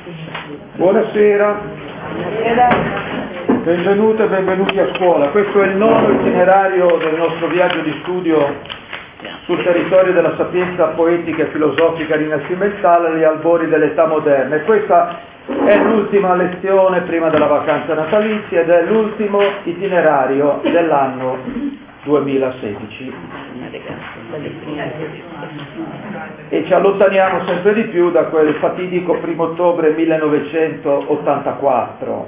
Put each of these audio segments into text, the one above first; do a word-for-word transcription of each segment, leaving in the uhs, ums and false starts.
Buonasera, benvenute e benvenuti a scuola. Questo è il nono itinerario del nostro viaggio di studio sul territorio della sapienza poetica e filosofica rinascimentale agli albori dell'età moderna. E questa è l'ultima lezione prima della vacanza natalizia ed è l'ultimo itinerario dell'anno duemilasedici. E ci allontaniamo sempre di più da quel fatidico primo ottobre millenovecentottantaquattro.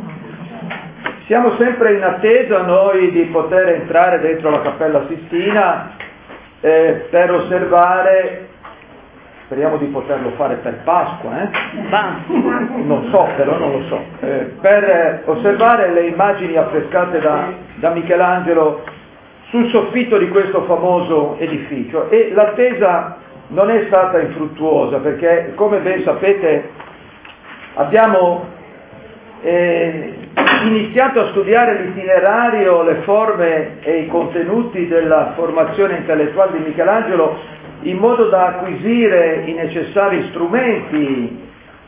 Siamo sempre in attesa noi di poter entrare dentro la Cappella Sistina eh, per osservare, speriamo di poterlo fare per Pasqua, eh? non so, però non lo so, eh, per osservare le immagini affrescate da, da Michelangelo sul soffitto di questo famoso edificio, e l'attesa non è stata infruttuosa perché, come ben sapete, abbiamo eh, iniziato a studiare l'itinerario, le forme e i contenuti della formazione intellettuale di Michelangelo in modo da acquisire i necessari strumenti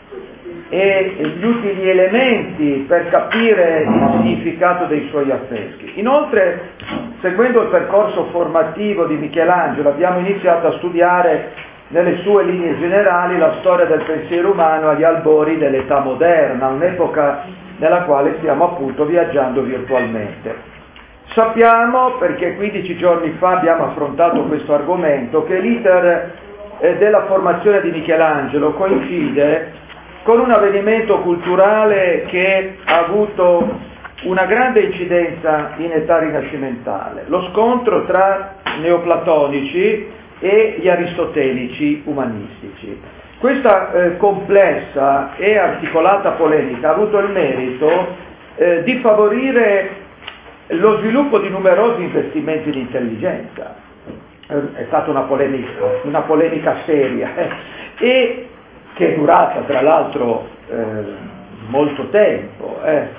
e gli utili elementi per capire il significato dei suoi affreschi. Inoltre, seguendo il percorso formativo di Michelangelo, abbiamo iniziato a studiare nelle sue linee generali la storia del pensiero umano agli albori dell'età moderna, un'epoca nella quale stiamo appunto viaggiando virtualmente. Sappiamo, perché quindici giorni fa abbiamo affrontato questo argomento, che l'iter eh, della formazione di Michelangelo coincide con un avvenimento culturale che ha avuto una grande incidenza in età rinascimentale, lo scontro tra neoplatonici e gli aristotelici umanistici. Questa eh, complessa e articolata polemica ha avuto il merito eh, di favorire lo sviluppo di numerosi investimenti di intelligenza. Eh, è stata una polemica, una polemica seria eh, e che è durata tra l'altro eh, molto tempo. Eh.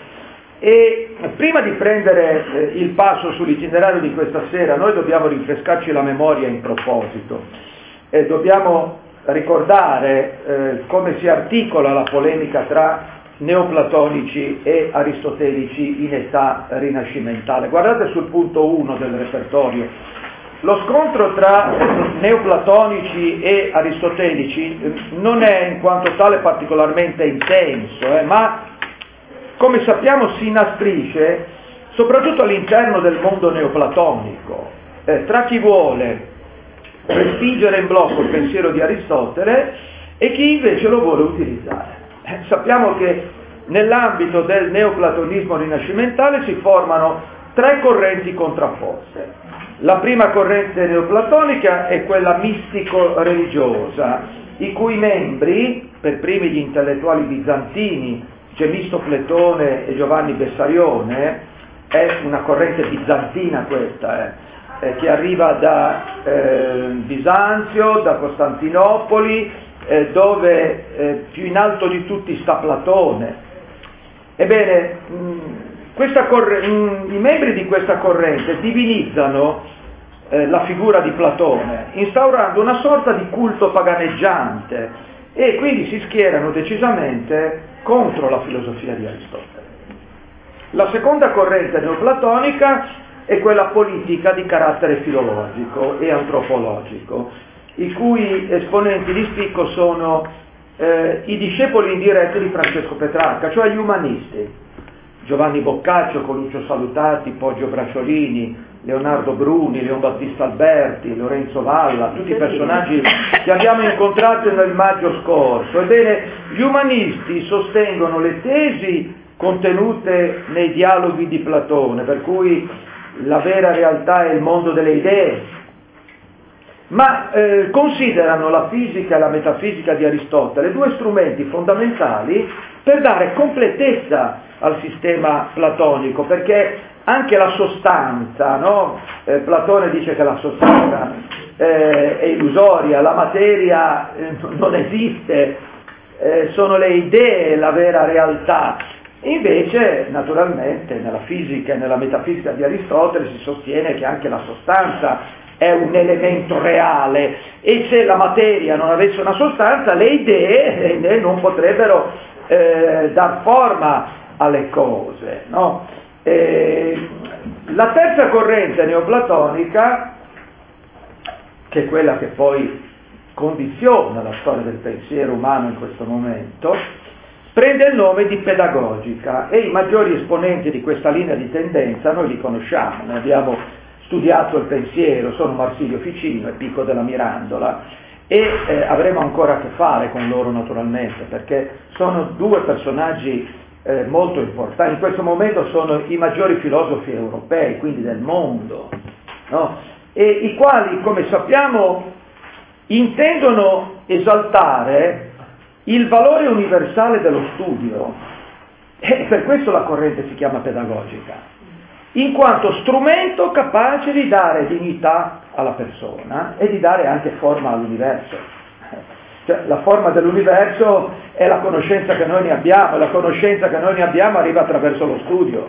E prima di prendere eh, il passo sull'itinerario di questa sera, noi dobbiamo rinfrescarci la memoria in proposito e dobbiamo ricordare eh, come si articola la polemica tra neoplatonici e aristotelici in età rinascimentale. Guardate sul punto uno del repertorio. Lo scontro tra neoplatonici e aristotelici non è in quanto tale particolarmente intenso, eh, ma come sappiamo si inastrisce soprattutto all'interno del mondo neoplatonico, eh, tra chi vuole respingere in blocco il pensiero di Aristotele e chi invece lo vuole utilizzare. Eh, sappiamo che nell'ambito del neoplatonismo rinascimentale si formano tre correnti contrapposte. La prima corrente neoplatonica è quella mistico-religiosa, i cui membri, per primi gli intellettuali bizantini, Gemisto-Pletone e Giovanni Bessarione, è una corrente bizantina questa, eh, eh, che arriva da eh, Bisanzio, da Costantinopoli, eh, dove eh, più in alto di tutti sta Platone. Ebbene, mh, Questa corre- I membri di questa corrente divinizzano eh, la figura di Platone, instaurando una sorta di culto paganeggiante, e quindi si schierano decisamente contro la filosofia di Aristotele. La seconda corrente neoplatonica è quella politica di carattere filologico e antropologico, i cui esponenti di spicco sono eh, i discepoli indiretti di Francesco Petrarca, cioè gli umanisti. Giovanni Boccaccio, Coluccio Salutati, Poggio Bracciolini, Leonardo Bruni, Leon Battista Alberti, Lorenzo Valla, tutti i personaggi che abbiamo incontrato nel maggio scorso. Ebbene, gli umanisti sostengono le tesi contenute nei dialoghi di Platone, per cui la vera realtà è il mondo delle idee, ma eh, considerano la fisica e la metafisica di Aristotele due strumenti fondamentali per dare completezza al sistema platonico, perché anche la sostanza, no? eh, Platone dice che la sostanza eh, è illusoria, la materia eh, non esiste, eh, sono le idee la vera realtà. Invece, naturalmente, nella fisica e nella metafisica di Aristotele si sostiene che anche la sostanza è un elemento reale, e se la materia non avesse una sostanza, le idee eh, non potrebbero eh, dar forma alle cose, no? Eh, la terza corrente neoplatonica, che è quella che poi condiziona la storia del pensiero umano in questo momento, prende il nome di pedagogica, e i maggiori esponenti di questa linea di tendenza noi li conosciamo, ne abbiamo studiato il pensiero, sono Marsilio Ficino e Pico della Mirandola, e eh, avremo ancora a che fare con loro naturalmente, perché sono due personaggi eh, molto importanti. In questo momento sono i maggiori filosofi europei, quindi del mondo, no? E i quali, come sappiamo, intendono esaltare il valore universale dello studio, e per questo la corrente si chiama pedagogica, in quanto strumento capace di dare dignità alla persona e di dare anche forma all'universo. Cioè, la forma dell'universo è la conoscenza che noi ne abbiamo, e la conoscenza che noi ne abbiamo arriva attraverso lo studio.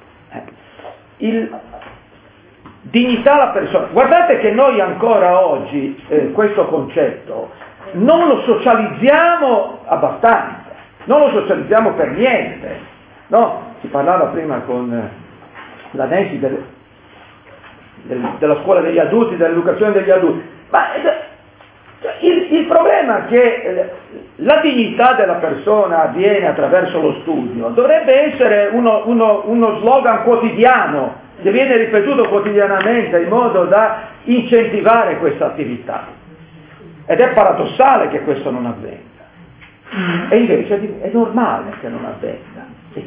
Il dignità alla persona. Guardate che noi ancora oggi eh, questo concetto non lo socializziamo abbastanza, non lo socializziamo per niente, no? Si parlava prima con eh, la Nancy del, del, della scuola degli adulti, dell'educazione degli adulti, ma eh, il, il problema è che eh, la dignità della persona avviene attraverso lo studio, dovrebbe essere uno, uno, uno slogan quotidiano, che viene ripetuto quotidianamente in modo da incentivare questa attività. Ed è paradossale che questo non avvenga. E invece è normale che non avvenga.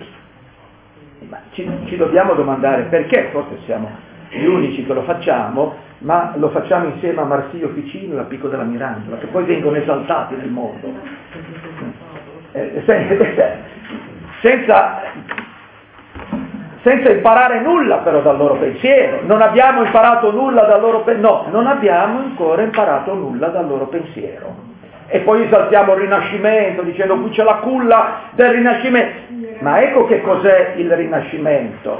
Ma ci, ci dobbiamo domandare perché, forse siamo gli unici che lo facciamo, ma lo facciamo insieme a Marsilio Ficino e a Pico della Mirandola, che poi vengono esaltati nel mondo. Eh, senza, senza senza imparare nulla però dal loro pensiero. Non abbiamo imparato nulla dal loro pensiero, no, non abbiamo ancora imparato nulla dal loro pensiero. E poi esaltiamo il Rinascimento, dicendo qui c'è la culla del Rinascimento. Ma ecco che cos'è il Rinascimento.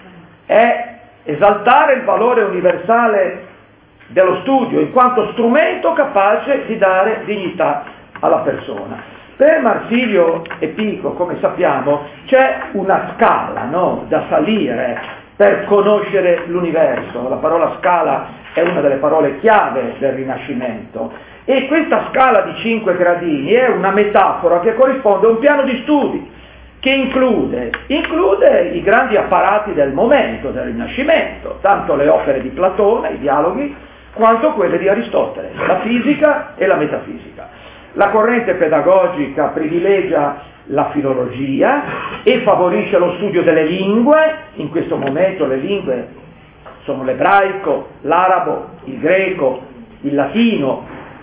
È esaltare il valore universale dello studio, in quanto strumento capace di dare dignità alla persona. Per Marsilio e Pico, come sappiamo, c'è una scala, no, da salire per conoscere l'universo. La parola scala è una delle parole chiave del Rinascimento, e questa scala di cinque gradini è una metafora che corrisponde a un piano di studi che include, include i grandi apparati del momento del Rinascimento, tanto le opere di Platone, i dialoghi, quanto quelle di Aristotele, la fisica e la metafisica. La corrente pedagogica privilegia la filologia e favorisce lo studio delle lingue. In questo momento le lingue sono l'ebraico, l'arabo, il greco, il latino,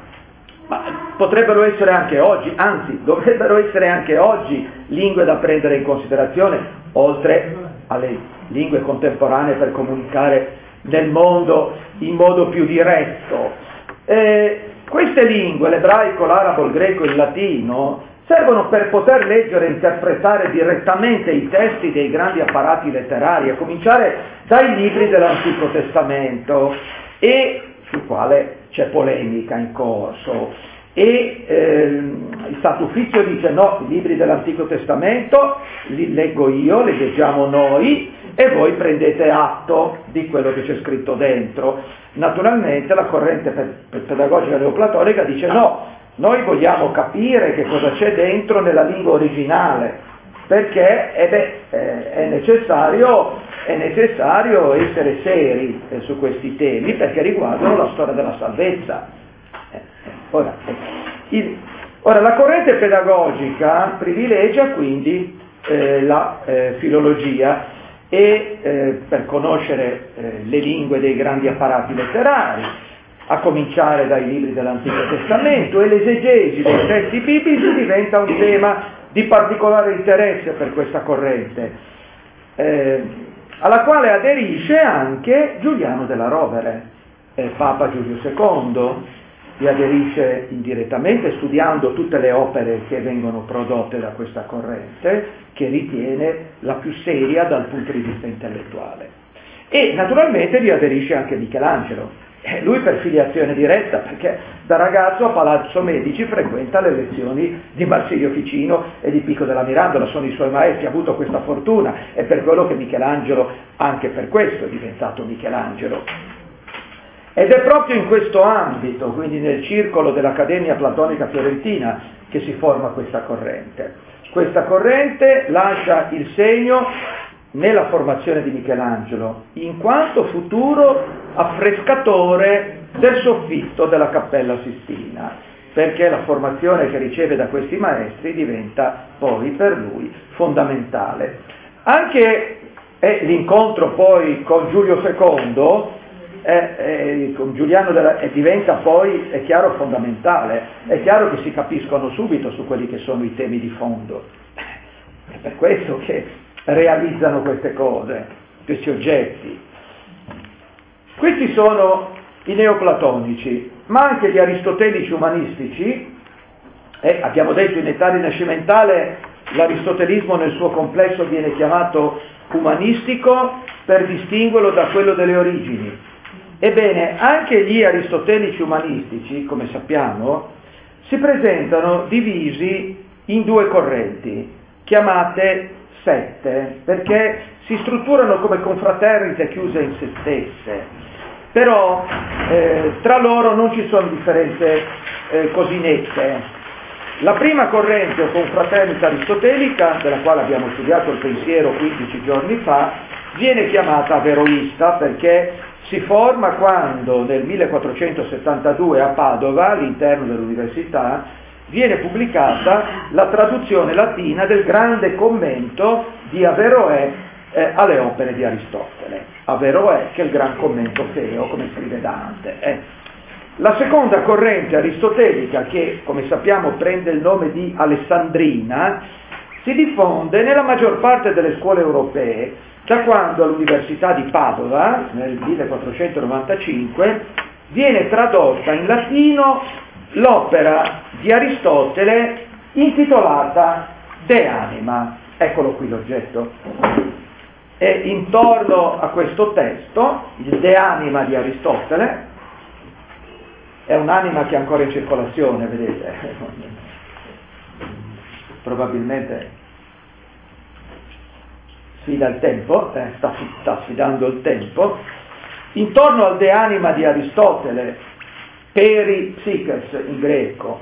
ma potrebbero essere anche oggi, anzi dovrebbero essere anche oggi lingue da prendere in considerazione, oltre alle lingue contemporanee per comunicare nel mondo in modo più diretto. Eh, Queste lingue, l'ebraico, l'arabo, il greco e il latino, servono per poter leggere e interpretare direttamente i testi dei grandi apparati letterari, a cominciare dai libri dell'Antico Testamento, e sul quale c'è polemica in corso. E ehm, il Santo Uffizio dice no, i libri dell'Antico Testamento li leggo io, li leggiamo noi, e voi prendete atto di quello che c'è scritto dentro. Naturalmente la corrente pedagogica neoplatonica dice no, noi vogliamo capire che cosa c'è dentro nella lingua originale, perché eh beh, è, necessario, è necessario essere seri eh, su questi temi, perché riguardano la storia della salvezza. Eh, ora, il, ora, la corrente pedagogica privilegia quindi eh, la eh, filologia, e eh, per conoscere eh, le lingue dei grandi apparati letterari, a cominciare dai libri dell'Antico Testamento, e l'esegesi dei testi biblici diventa un tema di particolare interesse per questa corrente, eh, alla quale aderisce anche Giuliano della Rovere, eh, Papa Giulio secondo, vi aderisce indirettamente studiando tutte le opere che vengono prodotte da questa corrente, che ritiene la più seria dal punto di vista intellettuale. E naturalmente vi aderisce anche Michelangelo, Eh, lui per filiazione diretta, perché da ragazzo a Palazzo Medici frequenta le lezioni di Marsilio Ficino e di Pico della Mirandola, sono i suoi maestri, ha avuto questa fortuna, è per quello che Michelangelo, anche per questo è diventato Michelangelo. Ed è proprio in questo ambito, quindi nel circolo dell'Accademia Platonica Fiorentina, che si forma questa corrente. Questa corrente lascia il segno nella formazione di Michelangelo, in quanto futuro affrescatore del soffitto della Cappella Sistina, perché la formazione che riceve da questi maestri diventa poi per lui fondamentale. Anche eh, l'incontro poi con Giulio secondo, eh, eh, con Giuliano della, eh, diventa poi, è chiaro, fondamentale, è chiaro che si capiscono subito su quelli che sono i temi di fondo, è per questo che realizzano queste cose, questi oggetti. Questi sono i neoplatonici, ma anche gli aristotelici umanistici. Eh, abbiamo detto in età rinascimentale l'aristotelismo nel suo complesso viene chiamato umanistico per distinguerlo da quello delle origini. Ebbene, anche gli aristotelici umanistici, come sappiamo, si presentano divisi in due correnti, chiamate sette, perché si strutturano come confraternite chiuse in se stesse, però eh, tra loro non ci sono differenze eh, così nette. La prima corrente o confraternita aristotelica, della quale abbiamo studiato il pensiero quindici giorni fa, viene chiamata averroista perché si forma quando nel millequattrocentosettantadue a Padova, all'interno dell'università, viene pubblicata la traduzione latina del grande commento di Averroè eh, alle opere di Aristotele. Averroè, che è il gran commento feo, come scrive Dante. Eh. La seconda corrente aristotelica, che come sappiamo prende il nome di alessandrina, si diffonde nella maggior parte delle scuole europee, da quando all'Università di Padova, nel millequattrocentonovantacinque, viene tradotta in latino l'opera di Aristotele intitolata De Anima. Eccolo qui l'oggetto. E intorno a questo testo, il De Anima di Aristotele, è un'anima che è ancora in circolazione, vedete, probabilmente sfida il tempo, eh, sta, sta sfidando il tempo, intorno al De Anima di Aristotele, peri psiches in greco,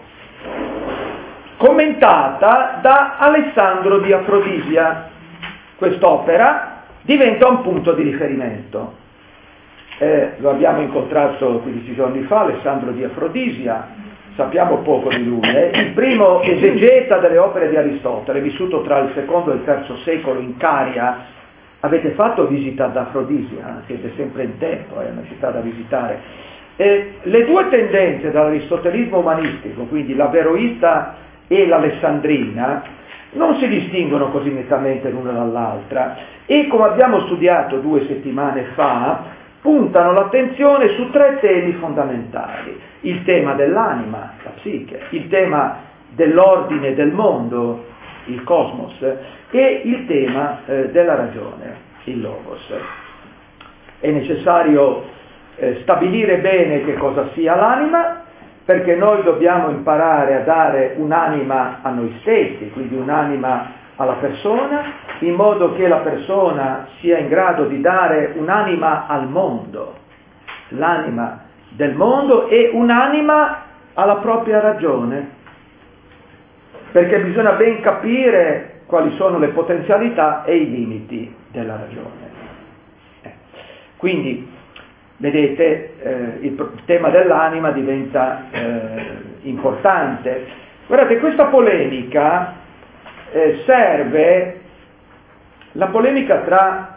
commentata da Alessandro di Afrodisia. Quest'opera diventa un punto di riferimento. Eh, lo abbiamo incontrato quindici giorni fa, Alessandro di Afrodisia, sappiamo poco di lui, eh? il primo esegeta delle opere di Aristotele, vissuto tra il secondo e il terzo secolo in Caria. Avete fatto visita ad Afrodisia? Siete sempre in tempo, è una città da visitare. Eh, le due tendenze dall'aristotelismo umanistico, quindi l'averroista e l'alessandrina, non si distinguono così nettamente l'una dall'altra e, come abbiamo studiato due settimane fa, puntano l'attenzione su tre temi fondamentali: il tema dell'anima, la psiche, il tema dell'ordine del mondo, il cosmos, e il tema eh, della ragione, il logos. È necessario eh, stabilire bene che cosa sia l'anima, perché noi dobbiamo imparare a dare un'anima a noi stessi, quindi un'anima alla persona, in modo che la persona sia in grado di dare un'anima al mondo, l'anima del mondo e un'anima alla propria ragione, perché bisogna ben capire quali sono le potenzialità e i limiti della ragione. Eh. Quindi, vedete, eh, il tema dell'anima diventa eh, importante. Guardate, questa polemica eh, serve, la polemica tra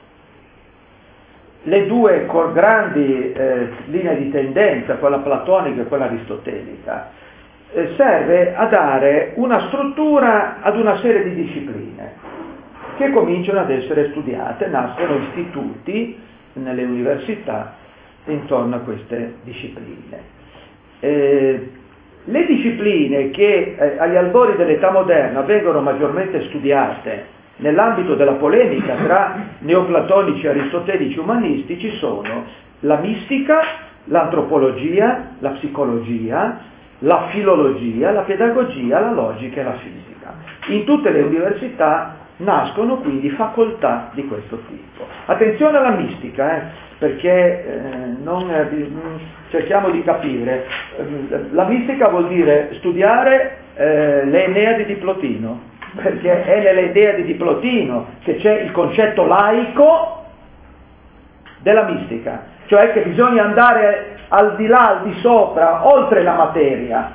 le due grandi eh, linee di tendenza, quella platonica e quella aristotelica, eh, serve a dare una struttura ad una serie di discipline che cominciano ad essere studiate, nascono istituti nelle università intorno a queste discipline. Eh, le discipline che eh, agli albori dell'età moderna vengono maggiormente studiate nell'ambito della polemica tra neoplatonici, aristotelici, umanistici sono la mistica, l'antropologia, la psicologia, la filologia, la pedagogia, la logica e la fisica. In tutte le università nascono quindi facoltà di questo tipo. Attenzione alla mistica, eh, perché eh, non, eh, cerchiamo di capire. La mistica vuol dire studiare eh, le Eneadi di Plotino, perché è nelle Eneadi di Plotino che c'è il concetto laico della mistica, cioè che bisogna andare al di là, al di sopra, oltre la materia.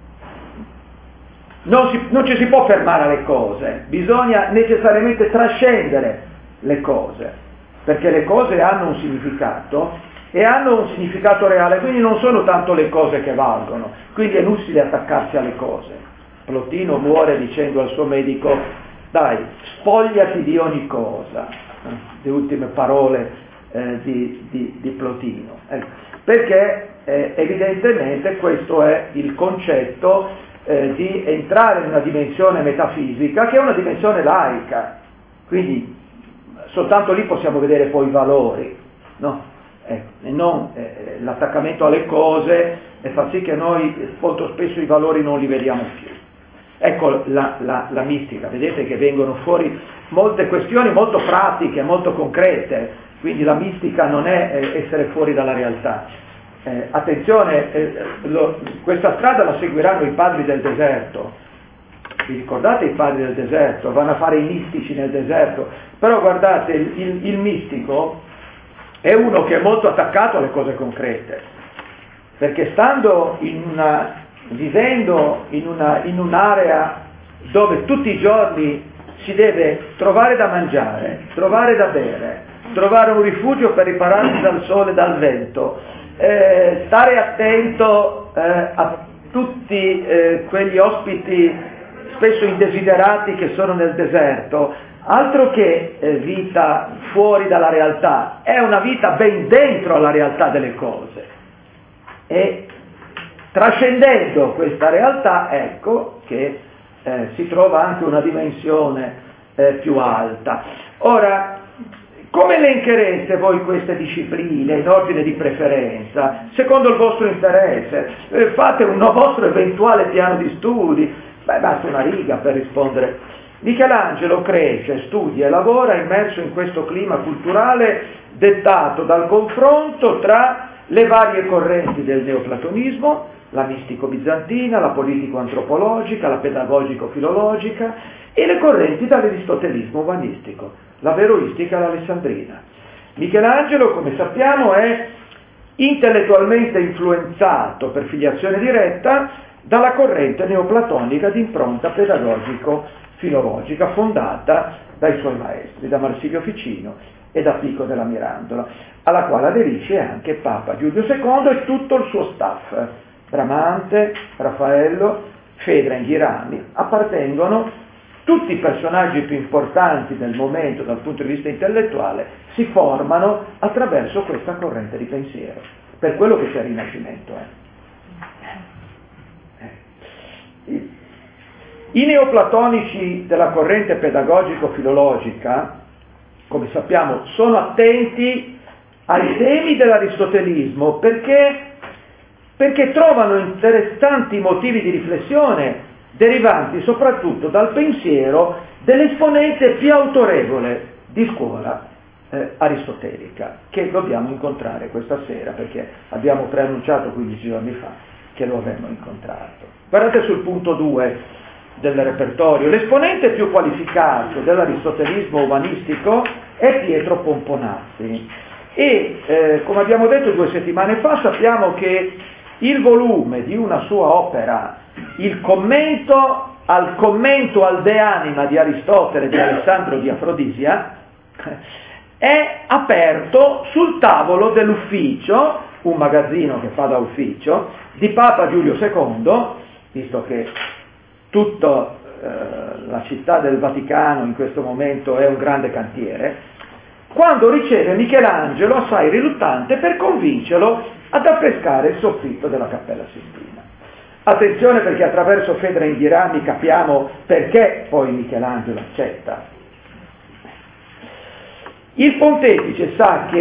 Non, si, non ci si può fermare alle cose, bisogna necessariamente trascendere le cose, perché le cose hanno un significato e hanno un significato reale, quindi non sono tanto le cose che valgono, quindi è inutile attaccarsi alle cose. Plotino muore dicendo al suo medico: dai, spogliati di ogni cosa, le ultime parole eh, di, di, di Plotino, ecco, perché eh, evidentemente questo è il concetto eh, di entrare in una dimensione metafisica che è una dimensione laica, quindi soltanto lì possiamo vedere poi i valori, no? Eh, e non eh, l'attaccamento alle cose e fa sì che noi molto spesso i valori non li vediamo più. Ecco la, la, la mistica, vedete che vengono fuori molte questioni molto pratiche, molto concrete, quindi la mistica non è eh, essere fuori dalla realtà. Eh, attenzione, eh, lo, questa strada la seguiranno i padri del deserto. Vi ricordate i padri del deserto? Vanno a fare i mistici nel deserto, però guardate, il, il, il mistico è uno che è molto attaccato alle cose concrete, perché stando in una, vivendo in, una, in un'area dove tutti i giorni si deve trovare da mangiare, trovare da bere, trovare un rifugio per ripararsi dal sole e dal vento, eh, stare attento eh, a tutti eh, quegli ospiti spesso indesiderati che sono nel deserto, altro che eh, vita fuori dalla realtà, è una vita ben dentro alla realtà delle cose. E trascendendo questa realtà, ecco che eh, si trova anche una dimensione eh, più alta. Ora, come elencherete voi queste discipline in ordine di preferenza? Secondo il vostro interesse? Eh, fate un vostro eventuale piano di studi? Beh, basta una riga per rispondere. Michelangelo cresce, studia e lavora immerso in questo clima culturale dettato dal confronto tra le varie correnti del neoplatonismo, la mistico-bizantina, la politico-antropologica, la pedagogico-filologica e le correnti dall'aristotelismo umanistico, la veroistica e l'alessandrina. Michelangelo, come sappiamo, è intellettualmente influenzato per filiazione diretta dalla corrente neoplatonica di impronta pedagogico-filologica fondata dai suoi maestri, da Marsilio Ficino e da Pico della Mirandola, alla quale aderisce anche Papa Giulio secondo e tutto il suo staff. Bramante, Raffaello, Fedra e Ghirami appartengono tutti i personaggi più importanti del momento dal punto di vista intellettuale, si formano attraverso questa corrente di pensiero, per quello che c'è il Rinascimento. Eh. I neoplatonici della corrente pedagogico-filologica, come sappiamo, sono attenti ai temi dell'aristotelismo perché, perché trovano interessanti motivi di riflessione derivanti soprattutto dal pensiero dell'esponente più autorevole di scuola eh, aristotelica, che dobbiamo incontrare questa sera, perché abbiamo preannunciato quindici giorni fa che lo avremmo incontrato. Guardate sul punto due del repertorio. L'esponente più qualificato dell'aristotelismo umanistico è Pietro Pomponazzi e, eh, come abbiamo detto due settimane fa, sappiamo che il volume di una sua opera, il commento al commento al De Anima di Aristotele di Alessandro di Afrodisia, è aperto sul tavolo dell'ufficio, un magazzino che fa da ufficio, di Papa Giulio secondo, visto che tutta eh, la città del Vaticano in questo momento è un grande cantiere, quando riceve Michelangelo assai riluttante per convincerlo ad affrescare il soffitto della Cappella Sistina. Attenzione, perché attraverso Fedra e Ghirami capiamo perché poi Michelangelo accetta. Il pontefice sa che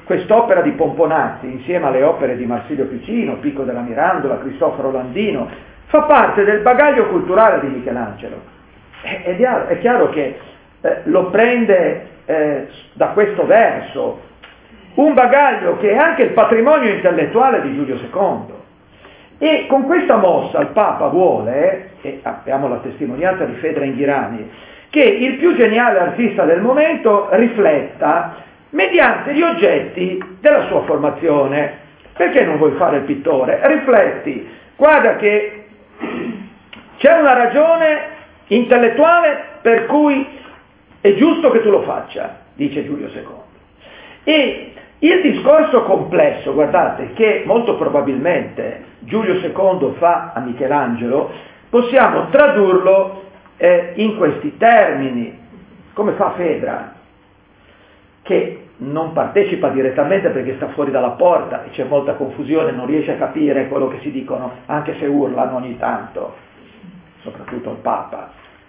quest'opera di Pomponazzi, insieme alle opere di Marsilio Ficino, Pico della Mirandola, Cristoforo Landino, fa parte del bagaglio culturale di Michelangelo. È, è, chiaro, è chiaro che eh, lo prende eh, da questo verso, un bagaglio che è anche il patrimonio intellettuale di Giulio secondo. E con questa mossa il Papa vuole, e abbiamo la testimonianza di Fedra Inghirani, che il più geniale artista del momento rifletta mediante gli oggetti della sua formazione. Perché non vuoi fare il pittore? Rifletti, guarda che c'è una ragione intellettuale per cui è giusto che tu lo faccia, dice Giulio secondo. E il discorso complesso, guardate, che molto probabilmente Giulio secondo fa a Michelangelo, possiamo tradurlo eh, in questi termini, come fa Fedra, che non partecipa direttamente perché sta fuori dalla porta e c'è molta confusione, non riesce a capire quello che si dicono, anche se urlano ogni tanto, soprattutto il Papa.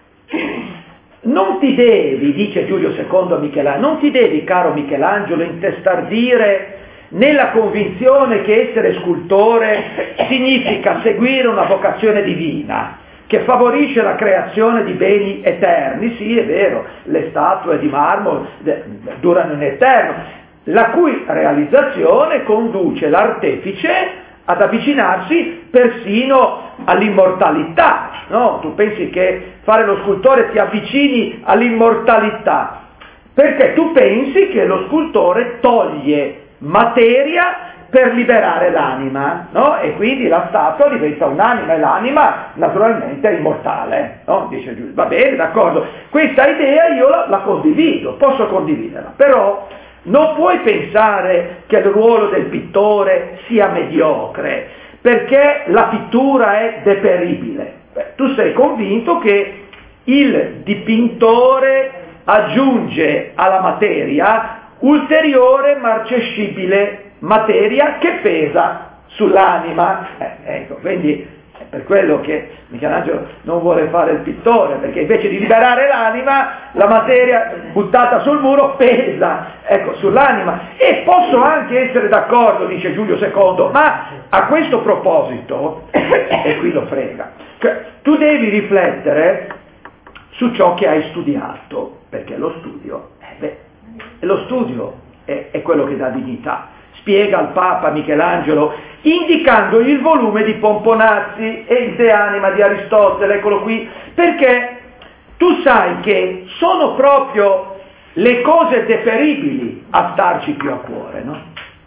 Non ti devi, dice Giulio secondo a Michelangelo, non ti devi, caro Michelangelo, intestardire nella convinzione che essere scultore significa seguire una vocazione divina, che favorisce la creazione di beni eterni. Sì, è vero, le statue di marmo durano in eterno, la cui realizzazione conduce l'artefice ad avvicinarsi persino all'immortalità, no? Tu pensi che fare lo scultore ti avvicini all'immortalità, perché tu pensi che lo scultore toglie materia per liberare l'anima, no? E quindi la statua diventa un'anima e l'anima naturalmente è immortale, no? Dice Giulio. Va bene, d'accordo, questa idea io la, la condivido, posso condividerla, però non puoi pensare che il ruolo del pittore sia mediocre, perché la pittura è deperibile. Beh, tu sei convinto che il dipintore aggiunge alla materia ulteriore marcescibile materia che pesa sull'anima. Eh, ecco, quindi è per quello che Michelangelo non vuole fare il pittore, perché invece di liberare l'anima, la materia buttata sul muro pesa, ecco, sull'anima. E posso anche essere d'accordo, dice Giulio secondo, ma a questo proposito, e qui lo frega, cioè, tu devi riflettere su ciò che hai studiato, perché lo studio, eh beh, lo studio è, è quello che dà dignità. Spiega al Papa Michelangelo, indicandogli il volume di Pomponazzi e il De Anima di Aristotele, eccolo qui, perché tu sai che sono proprio le cose deperibili a starci più a cuore, no?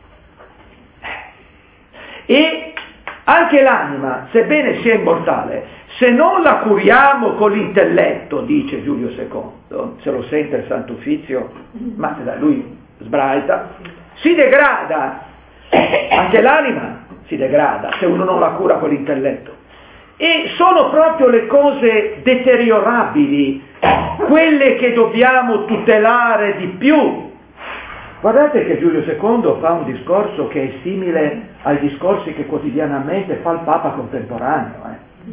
E anche l'anima, sebbene sia immortale, se non la curiamo con l'intelletto, dice Giulio secondo, se lo sente il Santo Uffizio, ma lui sbraita, si degrada, anche l'anima si degrada se uno non la cura con l'intelletto. E sono proprio le cose deteriorabili quelle che dobbiamo tutelare di più. Guardate che Giulio secondo fa un discorso che è simile ai discorsi che quotidianamente fa il Papa contemporaneo, eh.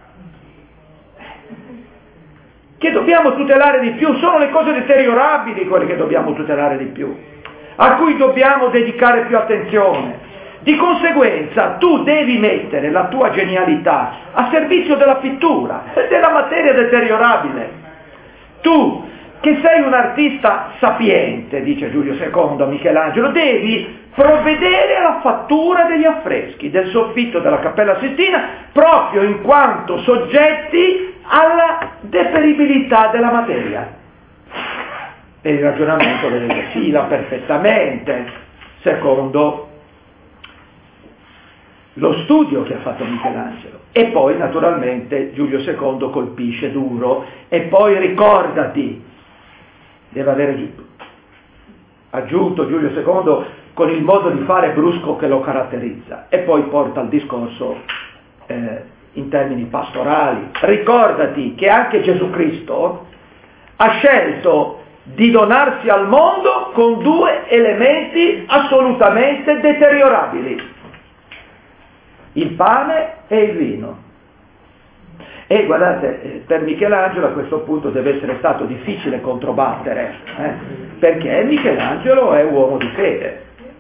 che dobbiamo tutelare di più, sono le cose deteriorabili quelle che dobbiamo tutelare di più, a cui dobbiamo dedicare più attenzione. Di conseguenza tu devi mettere la tua genialità a servizio della pittura, della materia deteriorabile. Tu, che sei un artista sapiente, dice Giulio secondo a Michelangelo, devi provvedere alla fattura degli affreschi del soffitto della Cappella Sistina proprio in quanto soggetti alla deperibilità della materia. E il ragionamento vedete fila perfettamente secondo lo studio che ha fatto Michelangelo. E poi naturalmente Giulio secondo colpisce duro e poi ricordati, deve avere aggiunto Giulio secondo con il modo di fare brusco che lo caratterizza, e poi porta il discorso eh, in termini pastorali. Ricordati che anche Gesù Cristo ha scelto di donarsi al mondo con due elementi assolutamente deteriorabili: il pane e il vino. E guardate, per Michelangelo a questo punto deve essere stato difficile controbattere, eh? perché Michelangelo è uomo di fede,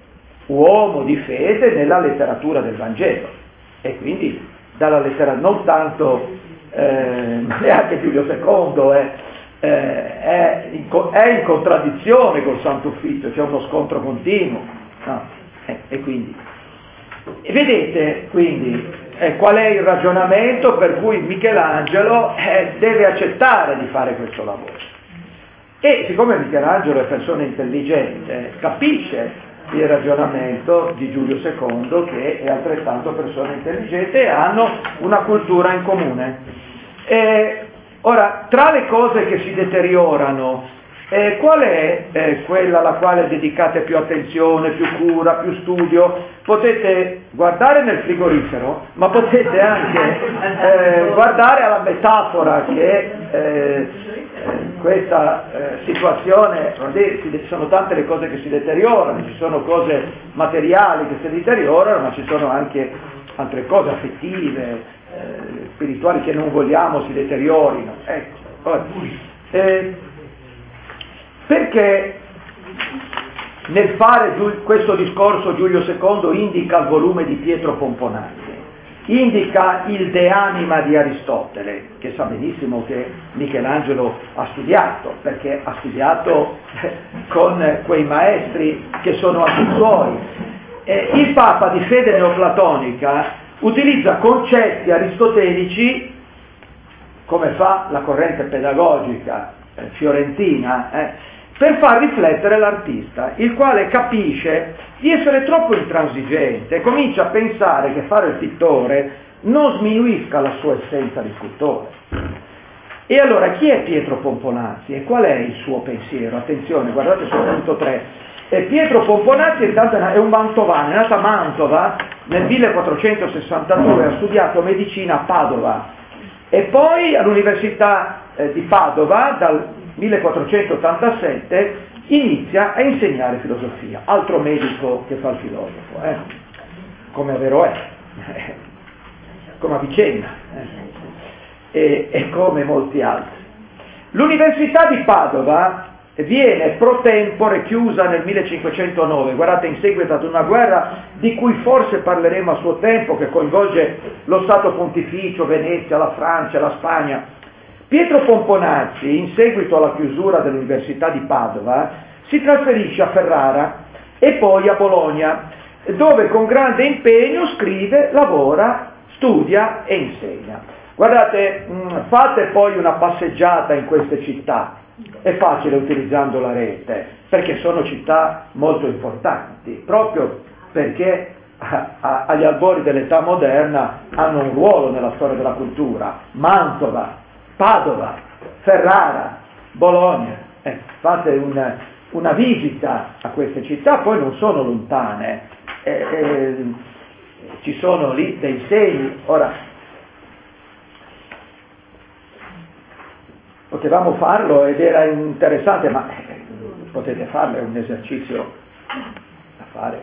uomo di fede nella letteratura del Vangelo, e quindi dalla lettera non tanto, eh, neanche Giulio secondo è, eh, è, in, è in contraddizione col Santo Ufficio, c'è uno scontro continuo, no? eh, e quindi e vedete quindi eh, qual è il ragionamento per cui Michelangelo eh, deve accettare di fare questo lavoro. E siccome Michelangelo è persona intelligente, capisce il ragionamento di Giulio secondo, che è altrettanto persona intelligente, e hanno una cultura in comune. E, ora, tra le cose che si deteriorano, eh, qual è eh, quella alla quale dedicate più attenzione, più cura, più studio? Potete guardare nel frigorifero, ma potete anche eh, guardare alla metafora che eh, questa eh, situazione, ci sono tante le cose che si deteriorano, ci sono cose materiali che si deteriorano, ma ci sono anche altre cose affettive, eh, spirituali, che non vogliamo si deteriorino. Ecco. Ora, eh, perché nel fare questo discorso Giulio secondo indica il volume di Pietro Pomponazzi? Indica il De Anima di Aristotele, che sa benissimo che Michelangelo ha studiato, perché ha studiato con quei maestri che sono anche suoi. Eh, il Papa di fede neoplatonica utilizza concetti aristotelici, come fa la corrente pedagogica eh, fiorentina, eh, per far riflettere l'artista, il quale capisce di essere troppo intransigente e comincia a pensare che fare il pittore non sminuisca la sua essenza di scultore. E allora chi è Pietro Pomponazzi e qual è il suo pensiero? Attenzione, guardate sul punto tre. E Pietro Pomponazzi intanto è un mantovano, è nato a Mantova nel millequattrocentosessantadue, ha studiato medicina a Padova e poi all'Università eh, di Padova dal millequattrocentottantasette inizia a insegnare filosofia, altro medico che fa il filosofo, eh? come Averroè, eh? come Avicenna eh? e, e come molti altri. L'Università di Padova viene pro tempore chiusa nel millecinquecentonove, guardate, in seguito ad una guerra di cui forse parleremo a suo tempo, che coinvolge lo Stato Pontificio, Venezia, la Francia, la Spagna. Pietro Pomponazzi, in seguito alla chiusura dell'Università di Padova, si trasferisce a Ferrara e poi a Bologna, dove con grande impegno scrive, lavora, studia e insegna. Guardate, mh, fate poi una passeggiata in queste città, è facile utilizzando la rete, perché sono città molto importanti, proprio perché a, a, agli albori dell'età moderna hanno un ruolo nella storia della cultura. Mantova, Padova, Ferrara, Bologna, eh, fate una, una visita a queste città, poi non sono lontane, eh, eh, ci sono lì dei segni. Ora, potevamo farlo ed era interessante, ma eh, potete farlo, è un esercizio da fare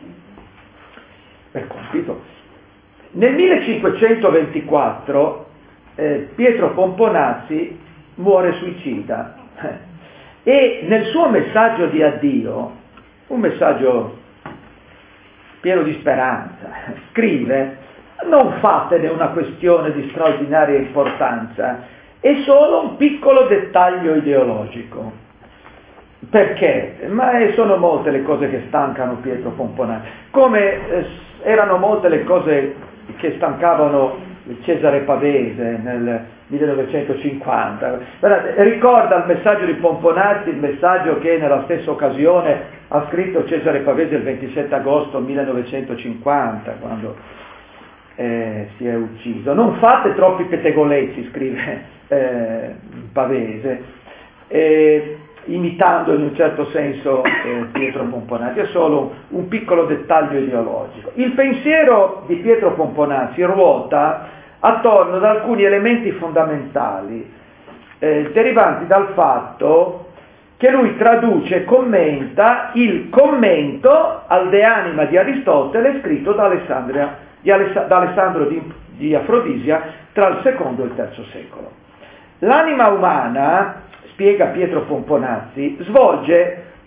per compito. Nel millecinquecentoventiquattro Eh, Pietro Pomponazzi muore suicida e nel suo messaggio di addio, un messaggio pieno di speranza, scrive: non fatene una questione di straordinaria importanza, è solo un piccolo dettaglio ideologico. Perché? Ma sono molte le cose che stancano Pietro Pomponazzi, come eh, erano molte le cose che stancavano Cesare Pavese nel millenovecentocinquanta. Guardate, ricorda il messaggio di Pomponazzi, il messaggio che nella stessa occasione ha scritto Cesare Pavese il ventisette agosto millenovecentocinquanta, quando eh, si è ucciso. Non fate troppi pettegolezzi, scrive eh, Pavese, eh, imitando in un certo senso eh, Pietro Pomponazzi. È solo un piccolo dettaglio ideologico. Il pensiero di Pietro Pomponazzi ruota attorno ad alcuni elementi fondamentali eh, derivanti dal fatto che lui traduce e commenta il commento al De Anima di Aristotele scritto da, Alessandria, di Aless- da Alessandro di, di Afrodisia tra il secondo e il terzo secolo. L'anima umana, spiega Pietro Pomponazzi, svolge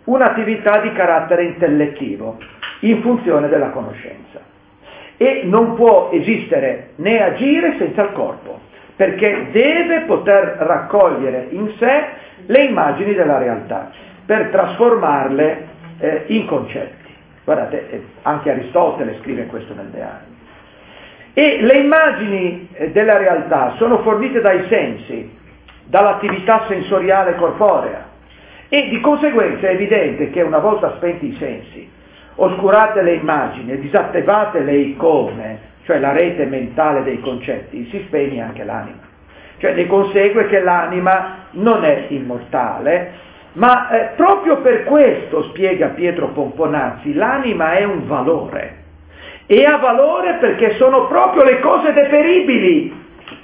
un'attività di carattere intellettivo, in funzione della conoscenza. E non può esistere né agire senza il corpo, perché deve poter raccogliere in sé le immagini della realtà, per trasformarle eh, in concetti. Guardate, eh, anche Aristotele scrive questo nel De Anima. E le immagini eh, della realtà sono fornite dai sensi, dall'attività sensoriale corporea, e di conseguenza è evidente che una volta spenti i sensi, oscurate le immagini e disattivate le icone, cioè la rete mentale dei concetti, si spegne anche l'anima. Cioè ne consegue che l'anima non è immortale, ma eh, proprio per questo, spiega Pietro Pomponazzi, l'anima è un valore. E ha valore perché sono proprio le cose deperibili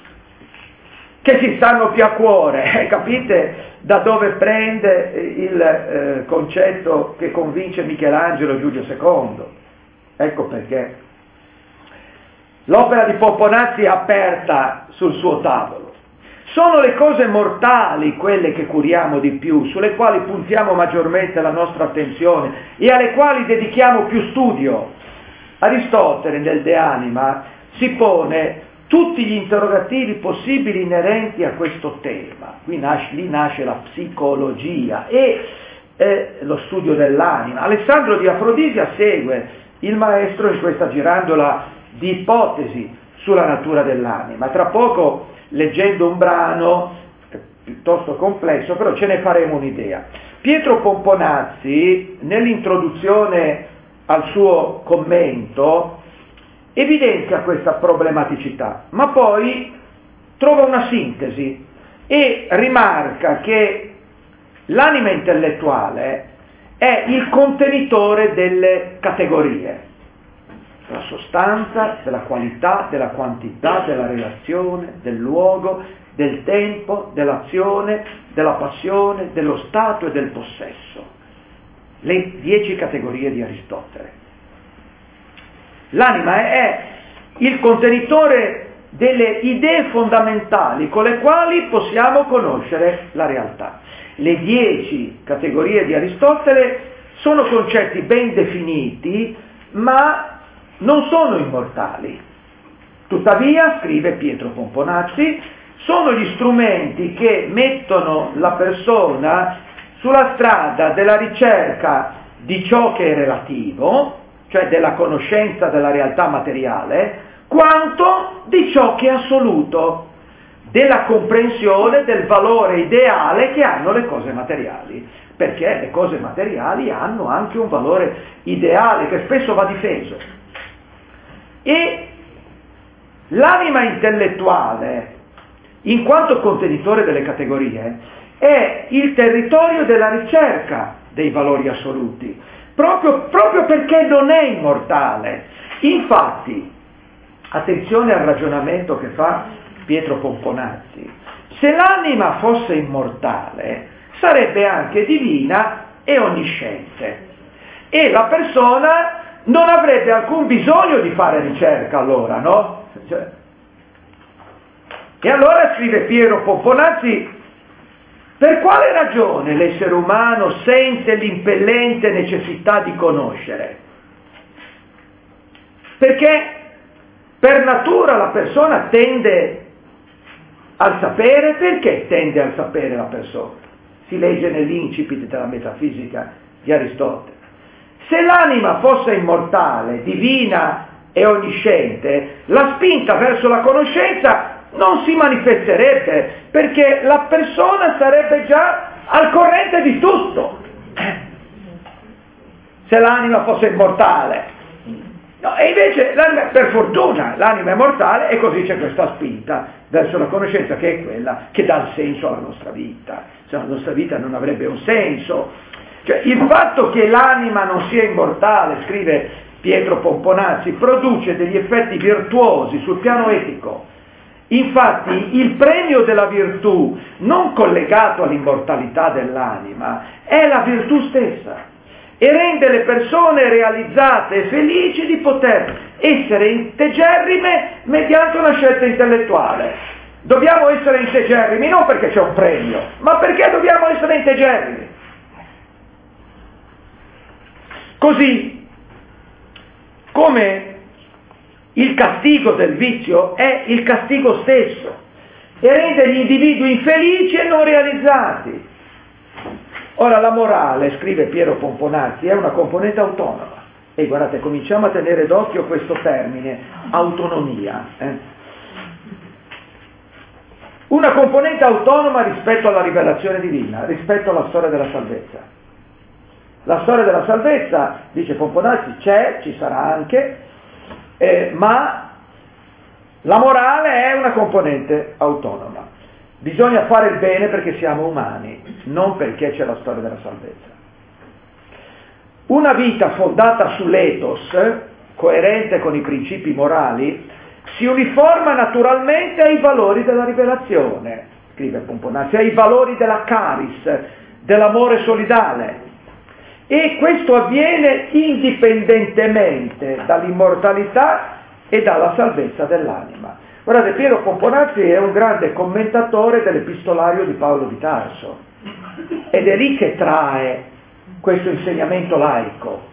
che ci stanno più a cuore. Capite da dove prende il eh, concetto che convince Michelangelo Giulio secondo? Ecco perché l'opera di Pomponazzi è aperta sul suo tavolo. Sono le cose mortali quelle che curiamo di più, sulle quali puntiamo maggiormente la nostra attenzione e alle quali dedichiamo più studio. Aristotele nel De Anima si pone tutti gli interrogativi possibili inerenti a questo tema. Qui nasce, lì nasce la psicologia e eh, lo studio dell'anima. Alessandro di Afrodisia segue il maestro in questa girandola di ipotesi sulla natura dell'anima. Tra poco, leggendo un brano eh, piuttosto complesso, però ce ne faremo un'idea. Pietro Pomponazzi, nell'introduzione al suo commento, evidenzia questa problematicità, ma poi trova una sintesi e rimarca che l'anima intellettuale è il contenitore delle categorie, della sostanza, della qualità, della quantità, della relazione, del luogo, del tempo, dell'azione, della passione, dello stato e del possesso. Le dieci categorie di Aristotele. L'anima è il contenitore delle idee fondamentali con le quali possiamo conoscere la realtà. Le dieci categorie di Aristotele sono concetti ben definiti, ma non sono immortali. Tuttavia, scrive Pietro Pomponazzi, sono gli strumenti che mettono la persona sulla strada della ricerca di ciò che è relativo, cioè della conoscenza della realtà materiale, quanto di ciò che è assoluto, della comprensione del valore ideale che hanno le cose materiali, perché le cose materiali hanno anche un valore ideale che spesso va difeso. E l'anima intellettuale, in quanto contenitore delle categorie, è il territorio della ricerca dei valori assoluti, proprio, proprio perché non è immortale. Infatti, attenzione al ragionamento che fa Pietro Pomponazzi, se l'anima fosse immortale, sarebbe anche divina e onnisciente, e la persona non avrebbe alcun bisogno di fare ricerca allora, no? Cioè, e allora scrive Pietro Pomponazzi, per quale ragione l'essere umano sente l'impellente necessità di conoscere? Perché per natura la persona tende al sapere. Perché tende al sapere la persona? Si legge nell'incipit della metafisica di Aristotele. Se l'anima fosse immortale, divina e onnisciente, la spinta verso la conoscenza non si manifesterebbe, perché la persona sarebbe già al corrente di tutto. Se l'anima fosse immortale. No, e invece, per fortuna, l'anima è mortale e così c'è questa spinta verso la conoscenza, che è quella che dà il senso alla nostra vita. Se la nostra vita non avrebbe un senso. Cioè, il fatto che l'anima non sia immortale, scrive Pietro Pomponazzi, produce degli effetti virtuosi sul piano etico. Infatti il premio della virtù, non collegato all'immortalità dell'anima, è la virtù stessa e rende le persone realizzate e felici di poter essere integerrime mediante una scelta intellettuale. Dobbiamo essere integerrimi non perché c'è un premio, ma perché dobbiamo essere integerrimi. Così come il castigo del vizio è il castigo stesso e rende gli individui infelici e non realizzati. Ora la morale, scrive Piero Pomponazzi, è una componente autonoma. E guardate, cominciamo a tenere d'occhio questo termine, autonomia. Eh? Una componente autonoma rispetto alla rivelazione divina, rispetto alla storia della salvezza. La storia della salvezza, dice Pomponazzi, c'è, ci sarà anche, eh, ma la morale è una componente autonoma. Bisogna fare il bene perché siamo umani, non perché c'è la storia della salvezza. Una vita fondata sull'ethos, coerente con i principi morali, si uniforma naturalmente ai valori della rivelazione, scrive Pomponazzi, ai valori della caris, dell'amore solidale. E questo avviene indipendentemente dall'immortalità e dalla salvezza dell'anima. Guardate, Piero Pomponazzi è un grande commentatore dell'epistolario di Paolo di Tarso ed è lì che trae questo insegnamento laico.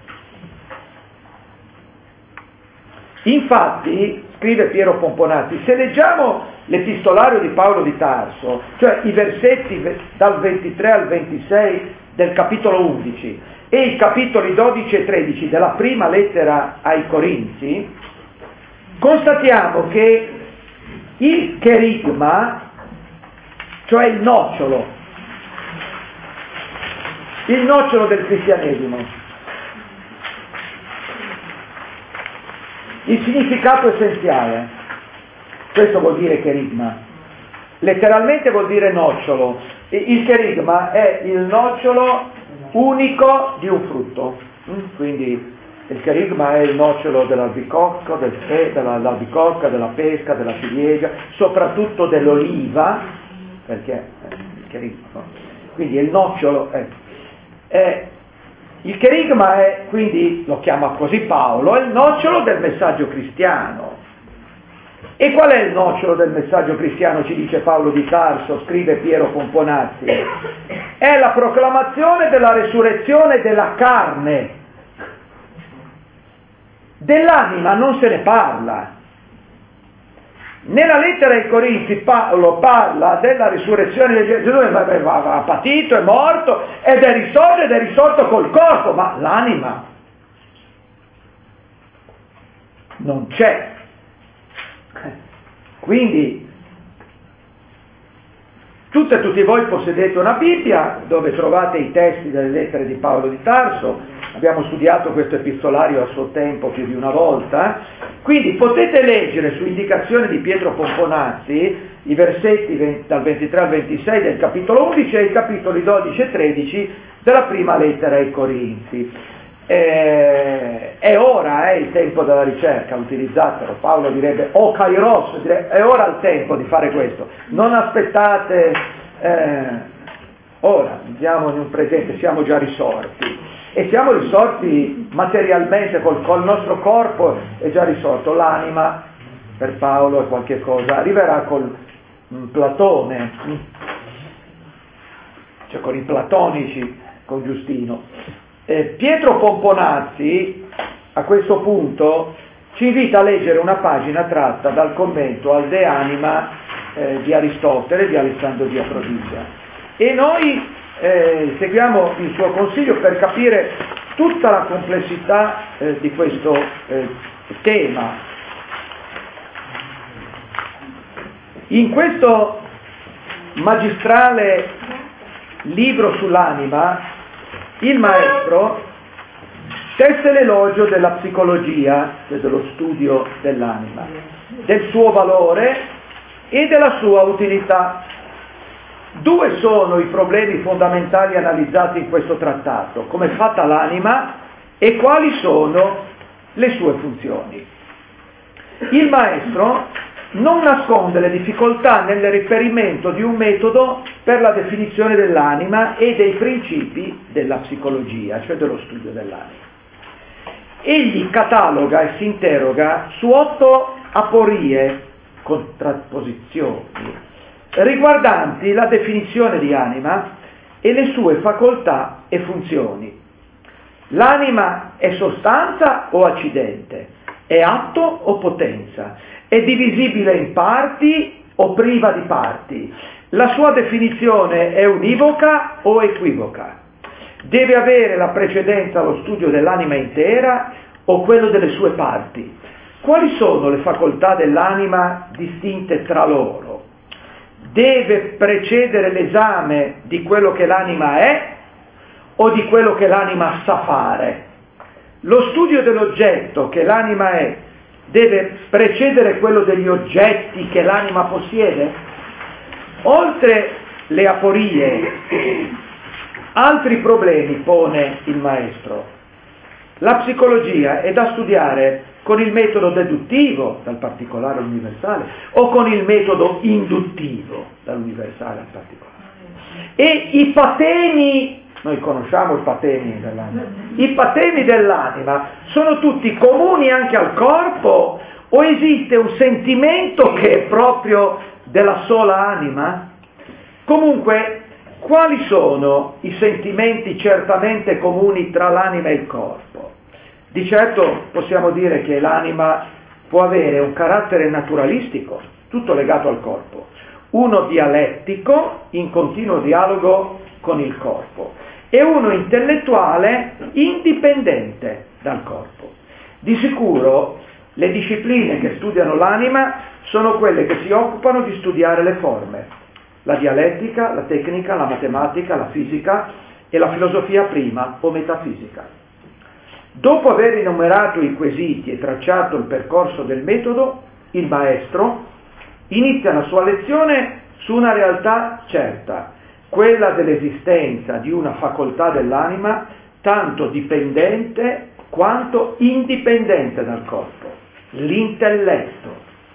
Infatti, scrive Piero Pomponazzi, se leggiamo l'epistolario di Paolo di Tarso, cioè i versetti dal ventitré al ventisei del capitolo undici e i capitoli dodici e tredici della prima lettera ai Corinzi, constatiamo che il cherigma, cioè il nocciolo, il nocciolo del cristianesimo, il significato essenziale, questo vuol dire cherigma, letteralmente vuol dire nocciolo. Il cherigma è il nocciolo unico di un frutto, quindi il cherigma è il nocciolo dell'albicocca, del fe, dell'albicocca, della pesca, della ciliegia, soprattutto dell'oliva, perché il cherigma, no? Quindi il nocciolo è, è il cherigma è, quindi lo chiama così Paolo, è il nocciolo del messaggio cristiano. E qual è il nocciolo del messaggio cristiano, ci dice Paolo di Tarso, scrive Piero Pomponazzi? È la proclamazione della resurrezione della carne. Dell'anima non se ne parla. Nella lettera ai Corinzi Paolo parla della risurrezione di Gesù, ha patito, è morto ed è risorto ed è risorto col corpo, ma l'anima non c'è. Quindi tutte e tutti voi possedete una Bibbia dove trovate i testi delle lettere di Paolo di Tarso, abbiamo studiato questo epistolario a suo tempo più di una volta, quindi potete leggere su indicazione di Pietro Pomponazzi i versetti dal ventitré al ventisei del capitolo undici e i capitoli dodici e tredici della prima lettera ai Corinzi. Eh, è ora, è il tempo della ricerca, utilizzatelo. Paolo direbbe o kairos, direbbe, è ora il tempo di fare questo, non aspettate, eh, ora, andiamo in un presente, siamo già risorti e siamo risorti materialmente, col, col nostro corpo è già risorto, l'anima per Paolo è qualche cosa, arriverà col mh, Platone, mh, cioè con i platonici, con Giustino. Eh, Pietro Pomponazzi a questo punto ci invita a leggere una pagina tratta dal commento al De Anima eh, di Aristotele, di Alessandro di Afrodisia, e noi eh, seguiamo il suo consiglio per capire tutta la complessità eh, di questo eh, tema. In questo magistrale libro sull'anima il maestro tesse l'elogio della psicologia, cioè dello studio dell'anima, del suo valore e della sua utilità. Due sono i problemi fondamentali analizzati in questo trattato: come è fatta l'anima e quali sono le sue funzioni. Il maestro non nasconde le difficoltà nel riferimento di un metodo per la definizione dell'anima e dei principi della psicologia, cioè dello studio dell'anima. Egli cataloga e si interroga su otto aporie, contrapposizioni, riguardanti la definizione di anima e le sue facoltà e funzioni. L'anima è sostanza o accidente? È atto o potenza? È divisibile in parti o priva di parti? La sua definizione è univoca o equivoca? Deve avere la precedenza lo studio dell'anima intera o quello delle sue parti? Quali sono le facoltà dell'anima distinte tra loro? Deve precedere l'esame di quello che l'anima è o di quello che l'anima sa fare? Lo studio dell'oggetto che l'anima è deve precedere quello degli oggetti che l'anima possiede? Oltre le aporie, altri problemi pone il maestro. La psicologia è da studiare con il metodo deduttivo, dal particolare all'universale, o con il metodo induttivo, dall'universale al particolare. E i patemi, noi conosciamo i patemi dell'anima, i patemi dell'anima sono tutti comuni anche al corpo, o esiste un sentimento che è proprio della sola anima? Comunque, quali sono i sentimenti certamente comuni tra l'anima e il corpo? Di certo possiamo dire che l'anima può avere un carattere naturalistico, tutto legato al corpo, uno dialettico, in continuo dialogo con il corpo, e uno intellettuale indipendente dal corpo. Di sicuro le discipline che studiano l'anima sono quelle che si occupano di studiare le forme, la dialettica, la tecnica, la matematica, la fisica e la filosofia prima o metafisica. Dopo aver enumerato i quesiti e tracciato il percorso del metodo, il maestro inizia la sua lezione su una realtà certa, quella dell'esistenza di una facoltà dell'anima tanto dipendente quanto indipendente dal corpo, l'intelletto.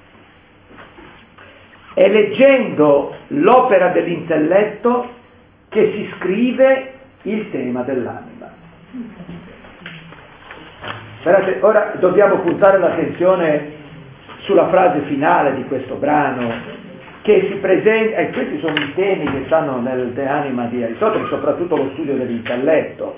È leggendo l'opera dell'intelletto che si scrive il tema dell'anima. Guardate, ora dobbiamo puntare l'attenzione sulla frase finale di questo brano, che si presenta, e questi sono i temi che stanno nel De Anima di Aristotele, soprattutto lo studio dell'intelletto,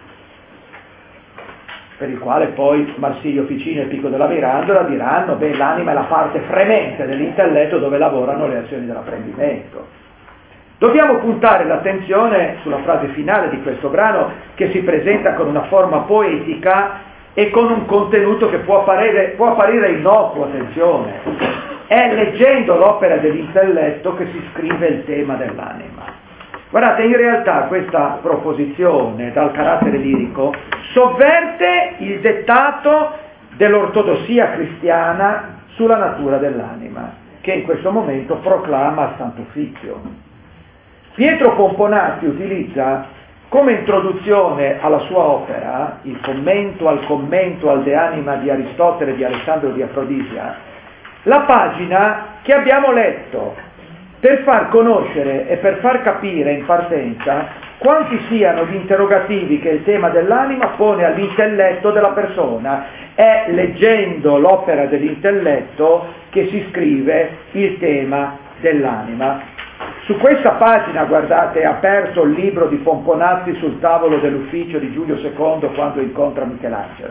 per il quale poi Marsilio Ficino e Pico della Mirandola diranno, beh, l'anima è la parte fremente dell'intelletto dove lavorano le azioni dell'apprendimento. Dobbiamo puntare l'attenzione sulla frase finale di questo brano, che si presenta con una forma poetica e con un contenuto che può apparire, può apparire innocuo, attenzione. È leggendo l'opera dell'intelletto che si scrive il tema dell'anima. Guardate, in realtà questa proposizione dal carattere lirico sovverte il dettato dell'ortodossia cristiana sulla natura dell'anima, che in questo momento proclama il Santo Uffizio. Pietro Pomponazzi utilizza come introduzione alla sua opera, il commento al commento al De Anima di Aristotele di Alessandro di Afrodisia, la pagina che abbiamo letto, per far conoscere e per far capire in partenza quanti siano gli interrogativi che il tema dell'anima pone all'intelletto della persona. È leggendo l'opera dell'intelletto che si scrive il tema dell'anima. Su questa pagina, guardate, è aperto il libro di Pomponazzi sul tavolo dell'ufficio di Giulio secondo quando incontra Michelangelo.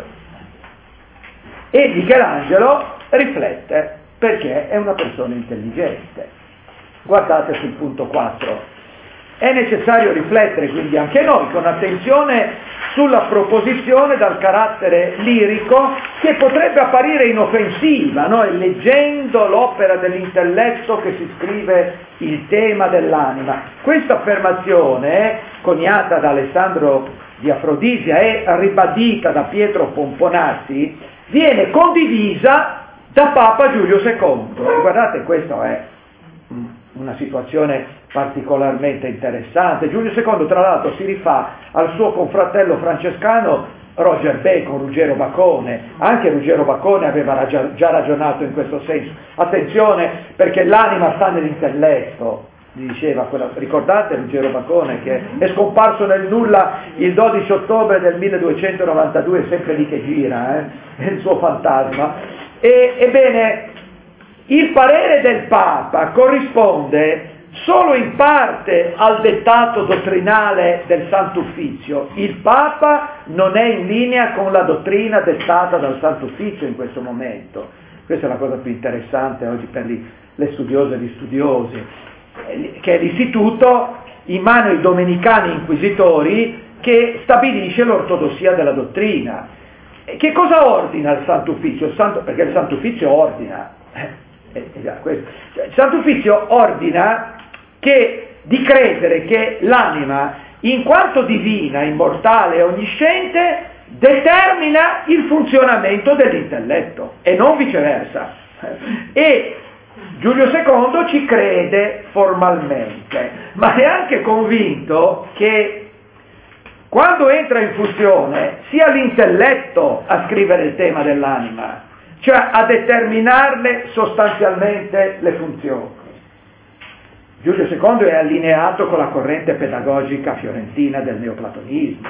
E Michelangelo riflette perché è una persona intelligente. Guardate sul punto quattro. È necessario riflettere quindi anche noi con attenzione sulla proposizione dal carattere lirico che potrebbe apparire inoffensiva, no? Leggendo l'opera dell'intelletto che si scrive il tema dell'anima. Questa affermazione, coniata da Alessandro di Afrodisia e ribadita da Pietro Pomponazzi, viene condivisa da Papa Giulio secondo. E guardate, questa è una situazione particolarmente interessante. Giulio secondo, tra l'altro, si rifà al suo confratello francescano Roger Bacon, Ruggero Bacone. Anche Ruggero Bacone aveva già ragionato in questo senso. Attenzione, perché l'anima sta nell'intelletto, gli diceva quella, ricordate Ruggero Bacone, che è scomparso nel nulla il dodici ottobre del milleduecentonovantadue, è sempre lì che gira, eh? È il suo fantasma. E, ebbene, il parere del Papa corrisponde solo in parte al dettato dottrinale del Santo Uffizio. Il Papa non è in linea con la dottrina dettata dal Santo Uffizio in questo momento. Questa è la cosa più interessante oggi per gli, le studiose e gli studiosi, che è l'istituto in mano ai domenicani inquisitori che stabilisce l'ortodossia della dottrina. E che cosa ordina il Santo Uffizio? Il Santo, perché il Santo Uffizio ordina. Eh, eh, questo. Cioè, il Santo Uffizio ordina che, di credere che l'anima, in quanto divina, immortale e onnisciente, determina il funzionamento dell'intelletto e non viceversa. E Giulio secondo ci crede formalmente, ma è anche convinto che quando entra in funzione sia l'intelletto a scrivere il tema dell'anima, cioè a determinarle sostanzialmente le funzioni. Giulio secondo è allineato con la corrente pedagogica fiorentina del neoplatonismo.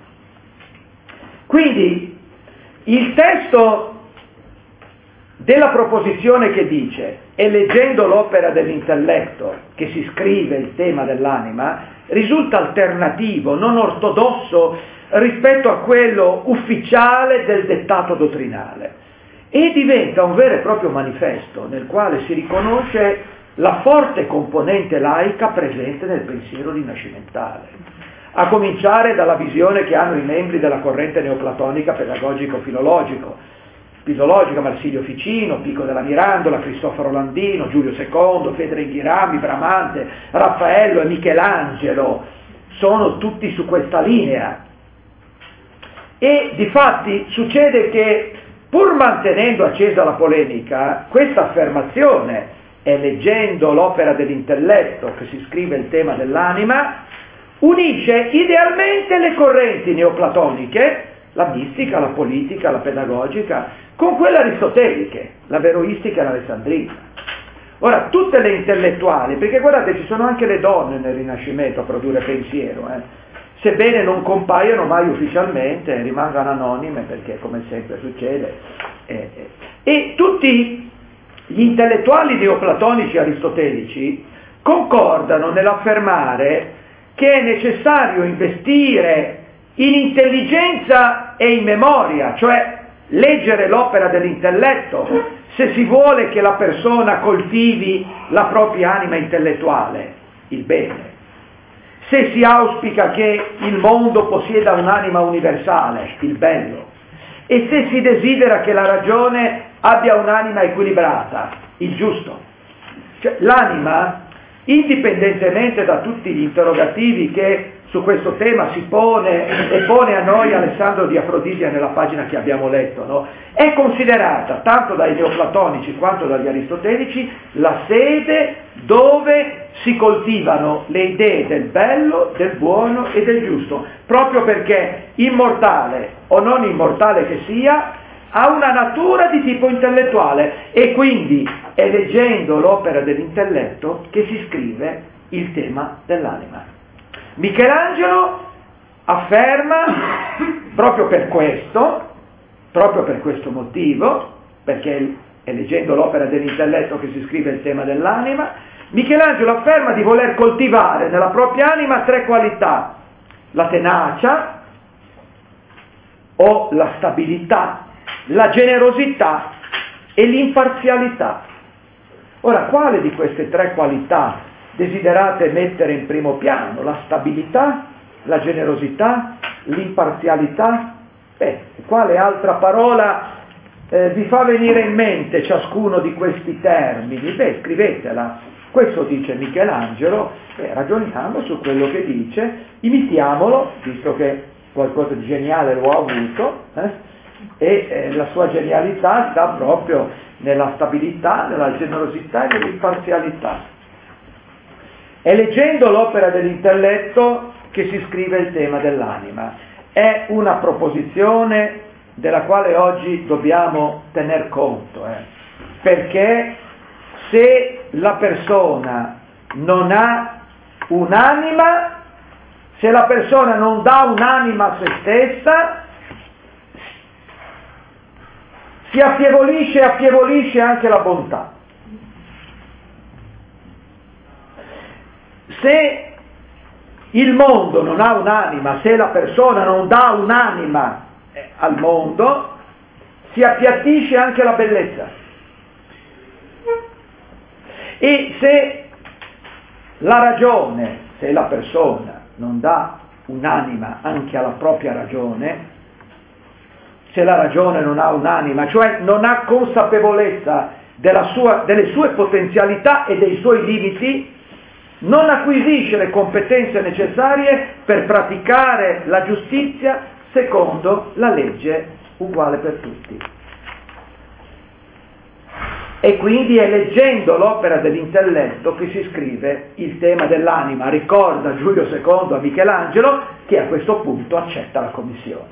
Quindi il testo della proposizione che dice «E leggendo l'opera dell'intelletto che si scrive il tema dell'anima» risulta alternativo, non ortodosso rispetto a quello ufficiale del dettato dottrinale e diventa un vero e proprio manifesto nel quale si riconosce la forte componente laica presente nel pensiero rinascimentale, a cominciare dalla visione che hanno i membri della corrente neoplatonica pedagogico-filologico, filologica Marsilio Ficino, Pico della Mirandola, Cristoforo Landino, Giulio secondo, Fedre Ghirami, Bramante, Raffaello e Michelangelo, sono tutti su questa linea. E difatti succede che, pur mantenendo accesa la polemica, questa affermazione, e leggendo l'opera dell'intelletto che si scrive il tema dell'anima, unisce idealmente le correnti neoplatoniche, la mistica, la politica, la pedagogica, con quelle aristoteliche, la veroistica e l'alessandrina. Ora, tutte le intellettuali, perché guardate, ci sono anche le donne nel Rinascimento a produrre pensiero, eh, sebbene non compaiono mai ufficialmente, rimangono anonime, perché come sempre succede, eh, eh. e tutti gli intellettuali neoplatonici e aristotelici concordano nell'affermare che è necessario investire in intelligenza e in memoria, cioè leggere l'opera dell'intelletto, se si vuole che la persona coltivi la propria anima intellettuale, il bene. Se si auspica che il mondo possieda un'anima universale, il bello. E se si desidera che la ragione abbia un'anima equilibrata, il giusto. Cioè, l'anima, indipendentemente da tutti gli interrogativi che su questo tema si pone e pone a noi Alessandro di Afrodisia nella pagina che abbiamo letto, no? È considerata tanto dai neoplatonici quanto dagli aristotelici la sede dove si coltivano le idee del bello, del buono e del giusto, proprio perché immortale o non immortale che sia, ha una natura di tipo intellettuale e quindi è leggendo l'opera dell'intelletto che si scrive il tema dell'anima. Michelangelo afferma, proprio per questo, proprio per questo motivo, perché è leggendo l'opera dell'intelletto che si scrive il tema dell'anima, Michelangelo afferma di voler coltivare nella propria anima tre qualità: la tenacia o la stabilità, la generosità e l'imparzialità. Ora, quale di queste tre qualità desiderate mettere in primo piano? La stabilità, la generosità, l'imparzialità? Beh, quale altra parola eh, vi fa venire in mente ciascuno di questi termini? Beh, scrivetela. Questo dice Michelangelo, beh, ragioniamo su quello che dice, imitiamolo, visto che qualcosa di geniale lo ha avuto, eh? e eh, la sua genialità sta proprio nella stabilità, nella generosità e nell'imparzialità. È leggendo l'opera dell'intelletto che si scrive il tema dell'anima. È una proposizione della quale oggi dobbiamo tener conto, eh? perché se la persona non ha un'anima, se la persona non dà un'anima a se stessa, si affievolisce e affievolisce anche la bontà. se il mondo non ha un'anima, se la persona non dà un'anima al mondo, si appiattisce anche la bellezza. E se la ragione, se la persona non dà un'anima anche alla propria ragione, se la ragione non ha un'anima, cioè non ha consapevolezza della sua, delle sue potenzialità e dei suoi limiti, non acquisisce le competenze necessarie per praticare la giustizia secondo la legge uguale per tutti. E quindi è leggendo l'opera dell'intelletto che si scrive il tema dell'anima. Ricorda Giulio secondo a Michelangelo che a questo punto accetta la commissione.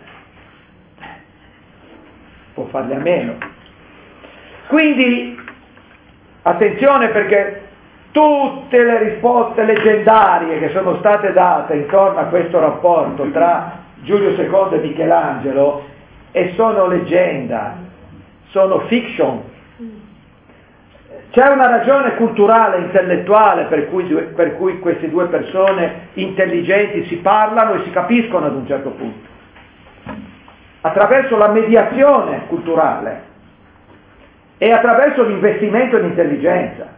Può farle a meno. Quindi, attenzione, perché tutte le risposte leggendarie che sono state date intorno a questo rapporto tra Giulio secondo e Michelangelo e sono leggenda, sono fiction. C'è una ragione culturale, intellettuale per cui, per cui queste due persone intelligenti si parlano e si capiscono ad un certo punto, attraverso la mediazione culturale e attraverso l'investimento in intelligenza.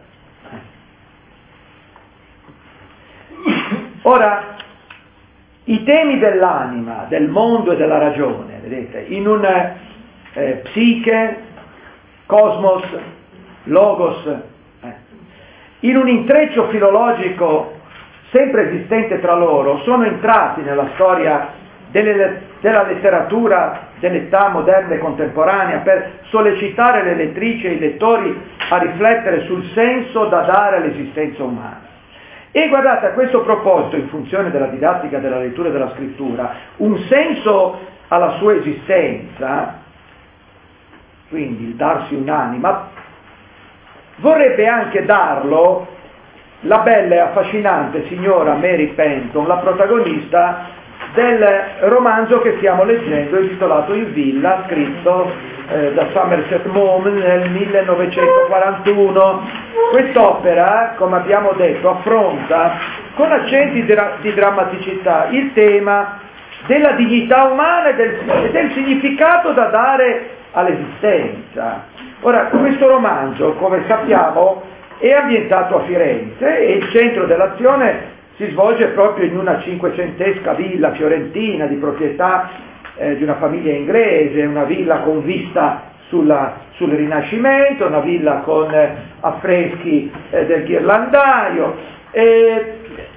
Ora, i temi dell'anima, del mondo e della ragione, vedete, in un eh, psiche, cosmos, logos, eh, in un intreccio filologico sempre esistente tra loro, sono entrati nella storia delle, della letteratura dell'età moderna e contemporanea per sollecitare le lettrici e i lettori a riflettere sul senso da dare all'esistenza umana. E guardate, a questo proposito, in funzione della didattica della lettura e della scrittura, un senso alla sua esistenza, quindi il darsi un'anima, vorrebbe anche darlo la bella e affascinante signora Mary Penton, la protagonista del romanzo che stiamo leggendo, intitolato In Villa, scritto eh, da Somerset Maugham nel millenovecentoquarantuno. Quest'opera, come abbiamo detto, affronta con accenti dra- di drammaticità il tema della dignità umana e del, e del significato da dare all'esistenza. Ora, questo romanzo, come sappiamo, è ambientato a Firenze e il centro dell'azione si svolge proprio in una cinquecentesca villa fiorentina di proprietà eh, di una famiglia inglese, una villa con vista sulla, sul Rinascimento, una villa con eh, affreschi eh, del ghirlandaio, eh,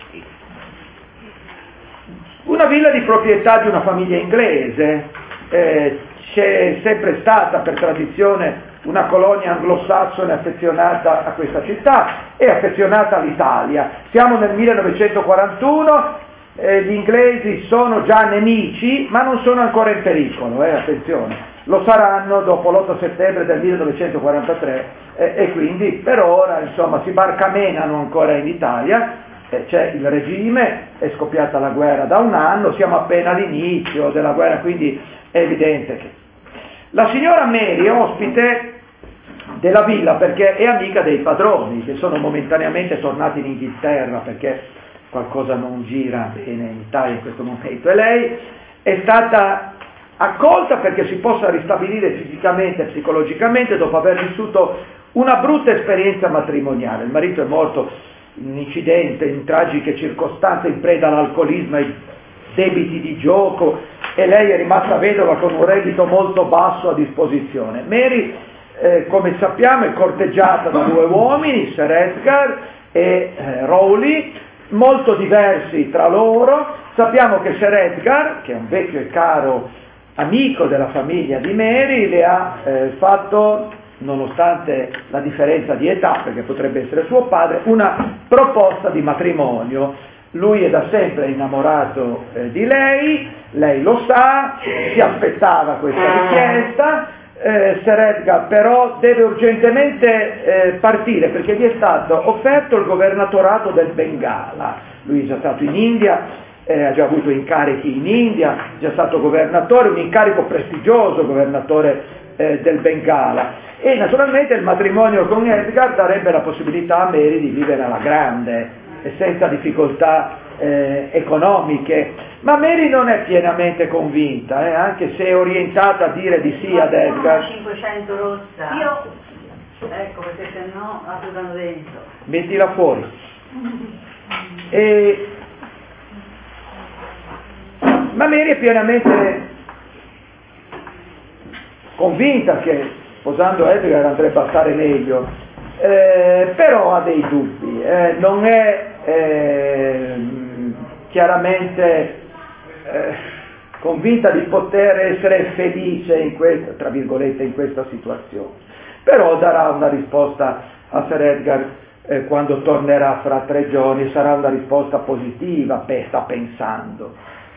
una villa di proprietà di una famiglia inglese. Eh, c'è sempre stata per tradizione una colonia anglosassone affezionata a questa città e affezionata all'Italia. Siamo nel millenovecentoquarantuno, eh, gli inglesi sono già nemici, ma non sono ancora in pericolo, eh, attenzione, lo saranno dopo l'otto settembre del millenovecentoquarantatré eh, e quindi per ora insomma si barcamenano ancora in Italia, eh, c'è il regime, è scoppiata la guerra da un anno, siamo appena all'inizio della guerra, quindi è evidente che la signora Mary è ospite della villa perché è amica dei padroni che sono momentaneamente tornati in Inghilterra perché qualcosa non gira bene in Italia in questo momento, e lei è stata accolta perché si possa ristabilire fisicamente e psicologicamente dopo aver vissuto una brutta esperienza matrimoniale. Il marito è morto in un incidente, in tragiche circostanze, in preda all'alcolismo e ai debiti di gioco, e lei è rimasta vedova con un reddito molto basso a disposizione. Mary, eh, come sappiamo, è corteggiata da due uomini, Sir Edgar e eh, Rowley, molto diversi tra loro. Sappiamo che Sir Edgar, che è un vecchio e caro amico della famiglia di Mary, le ha eh, fatto, nonostante la differenza di età, perché potrebbe essere suo padre, una proposta di matrimonio. Lui è da sempre innamorato eh, di lei, lei lo sa, si aspettava questa richiesta, eh, Sir Edgar però deve urgentemente eh, partire perché gli è stato offerto il governatorato del Bengala. Lui è già stato in India, eh, ha già avuto incarichi in India, è già stato governatore, un incarico prestigioso, governatore eh, del Bengala, e naturalmente il matrimonio con Edgar darebbe la possibilità a Mary di vivere alla grande e senza difficoltà eh, economiche, ma Mary non è pienamente convinta, eh, anche se è orientata a dire di sì ad Edgar. cinquecento rossa. Io ecco, perché se no la buttano dentro. Mettila fuori. E... ma Mary è pienamente convinta che sposando Edgar andrebbe a stare meglio, eh, però ha dei dubbi, eh, non è eh, chiaramente eh, convinta di poter essere felice in questa, tra virgolette, in questa situazione. Però darà una risposta a Sir Edgar eh, quando tornerà fra tre giorni, sarà una risposta positiva, beh, sta pensando.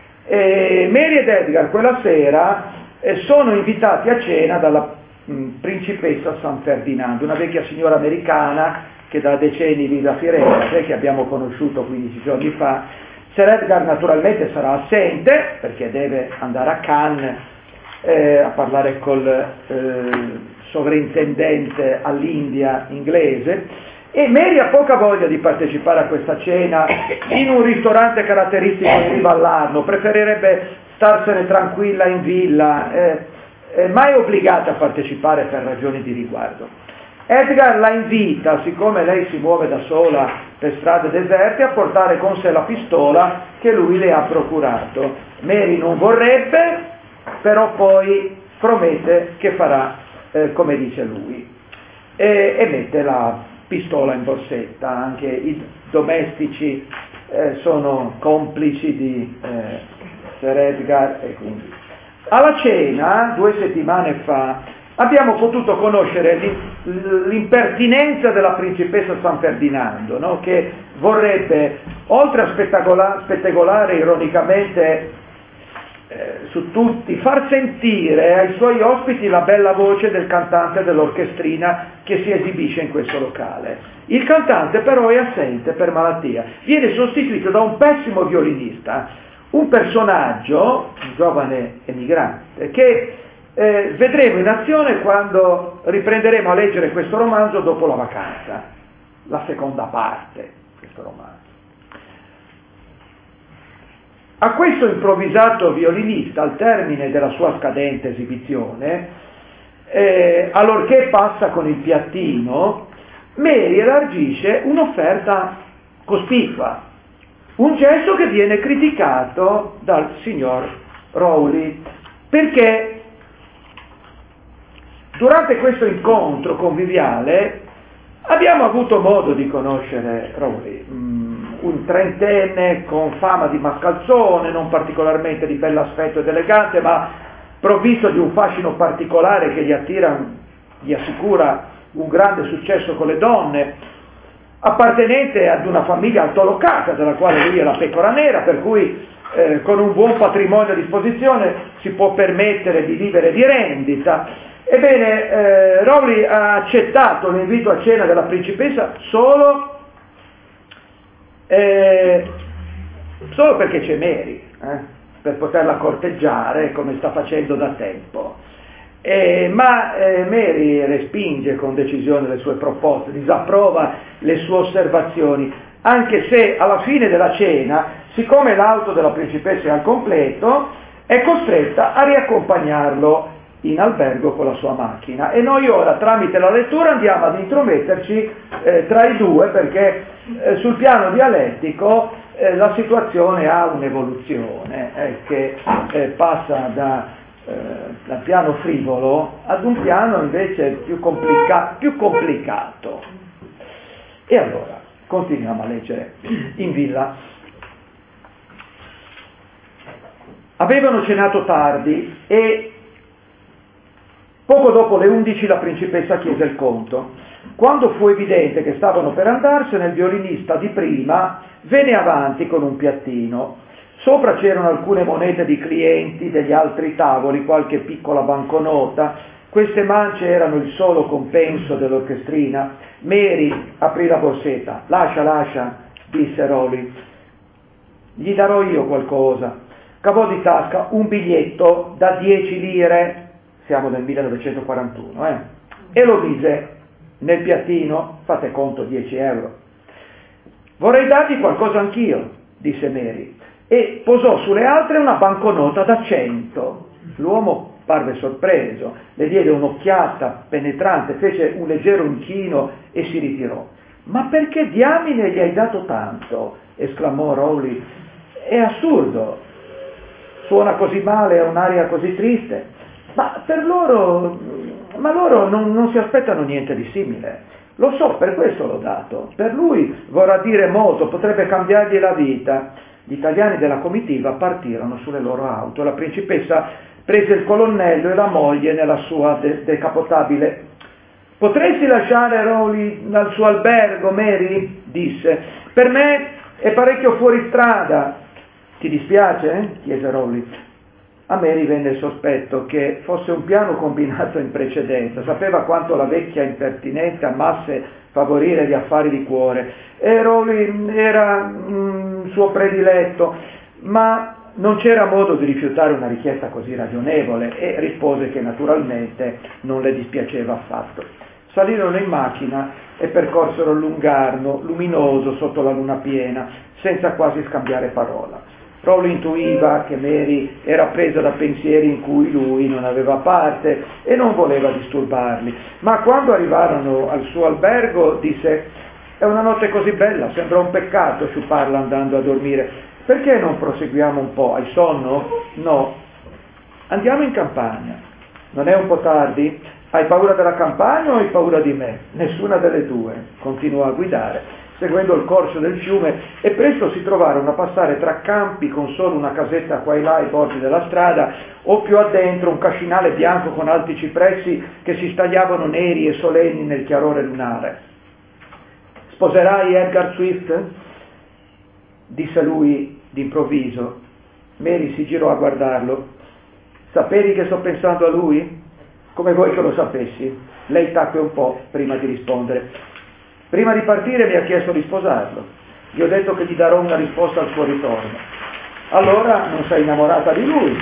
E Mary ed Edgar quella sera eh, sono invitati a cena dalla mh, principessa San Ferdinando, una vecchia signora americana che da decenni vive a Firenze, che abbiamo conosciuto quindici giorni fa. Sir Edgar naturalmente sarà assente perché deve andare a Cannes eh, a parlare col eh, sovrintendente all'India inglese, e Mary ha poca voglia di partecipare a questa cena in un ristorante caratteristico di riva all'Arno, preferirebbe starsene tranquilla in villa, eh, eh, ma è obbligata a partecipare per ragioni di riguardo. Edgar la invita, siccome lei si muove da sola per strade deserte, a portare con sé la pistola che lui le ha procurato. Mary non vorrebbe, però poi promette che farà Eh, come dice lui, e, e mette la pistola in borsetta. Anche i domestici eh, sono complici di eh, Sir Edgar, e quindi alla cena due settimane fa abbiamo potuto conoscere l'impertinenza della principessa San Ferdinando, no? Che vorrebbe, oltre a spettacola- spettacolare ironicamente Eh, su tutti, far sentire ai suoi ospiti la bella voce del cantante dell'orchestrina che si esibisce in questo locale. Il cantante però è assente per malattia, viene sostituito da un pessimo violinista, un personaggio, un giovane emigrante, che eh, vedremo in azione quando riprenderemo a leggere questo romanzo dopo la vacanza, la seconda parte di questo romanzo. A questo improvvisato violinista, al termine della sua scadente esibizione, eh, allorché passa con il piattino, Mary elargisce un'offerta cospicua, un gesto che viene criticato dal signor Rowley, perché durante questo incontro conviviale abbiamo avuto modo di conoscere Rowley, un trentenne con fama di mascalzone, non particolarmente di bell'aspetto ed elegante, ma provvisto di un fascino particolare che gli attira, gli assicura un grande successo con le donne, appartenente ad una famiglia altolocata della quale lui è la pecora nera, per cui eh, con un buon patrimonio a disposizione si può permettere di vivere di rendita. Ebbene, eh, Rowley ha accettato l'invito a cena della principessa solo Eh, solo perché c'è Mary, eh, per poterla corteggiare come sta facendo da tempo, eh, ma eh, Mary respinge con decisione le sue proposte, disapprova le sue osservazioni, anche se alla fine della cena, siccome l'auto della principessa è al completo, è costretta a riaccompagnarlo in albergo con la sua macchina, e noi ora tramite la lettura andiamo ad intrometterci eh, tra i due, perché eh, sul piano dialettico eh, la situazione ha un'evoluzione eh, che eh, passa da, eh, dal piano frivolo ad un piano invece più, complica- più complicato. E allora continuiamo a leggere in villa. Avevano cenato tardi e poco dopo le undici la principessa chiese il conto. Quando fu evidente che stavano per andarsene, il violinista di prima venne avanti con un piattino. Sopra c'erano alcune monete di clienti degli altri tavoli, qualche piccola banconota. Queste mance erano il solo compenso dell'orchestrina. Mary aprì la borsetta. «Lascia, lascia», disse Rowley. «Gli darò io qualcosa». Cavò di tasca un biglietto da dieci lire, siamo nel millenovecentoquarantuno, eh? E lo mise nel piattino, fate conto, dieci euro. Vorrei dargli qualcosa anch'io, disse Mary, e posò sulle altre una banconota da cento. L'uomo parve sorpreso, le diede un'occhiata penetrante, fece un leggero inchino e si ritirò. Ma perché diamine gli hai dato tanto? Esclamò Rowley. È assurdo, suona così male, ha un'aria così triste, ma per loro, ma loro non, non si aspettano niente di simile. Lo so, per questo l'ho dato. Per lui vorrà dire molto, potrebbe cambiargli la vita. Gli italiani della comitiva partirono sulle loro auto. La principessa prese il colonnello e la moglie nella sua de- decapotabile. Potresti lasciare Rowley al suo albergo, Mary? Disse. Per me è parecchio fuori strada. Ti dispiace? Eh? Chiese Rowley. A Mary venne il sospetto che fosse un piano combinato in precedenza. Sapeva quanto la vecchia impertinente amasse favorire gli affari di cuore e Rowley era mm, suo prediletto, ma non c'era modo di rifiutare una richiesta così ragionevole e rispose che naturalmente non le dispiaceva affatto. Salirono in macchina e percorsero il lungarno luminoso sotto la luna piena, senza quasi scambiare parola. Rowley intuiva che Mary era presa da pensieri in cui lui non aveva parte e non voleva disturbarli, ma quando arrivarono al suo albergo disse: è una notte così bella, sembra un peccato sciuparla andando a dormire, perché non proseguiamo un po'? Hai sonno? No. Andiamo in campagna. Non è un po' tardi? Hai paura della campagna o hai paura di me? Nessuna delle due. Continuò a guidare, seguendo il corso del fiume, e presto si trovarono a passare tra campi con solo una casetta qua e là ai bordi della strada, o più addentro un cascinale bianco con alti cipressi che si stagliavano neri e solenni nel chiarore lunare. Sposerai Edgar Swift? Disse lui d'improvviso. Mary si girò a guardarlo. Sapevi che sto pensando a lui? Come vuoi che lo sapessi? Lei tacque un po' prima di rispondere. Prima di partire mi ha chiesto di sposarlo. Gli ho detto che gli darò una risposta al suo ritorno. Allora non sei innamorata di lui?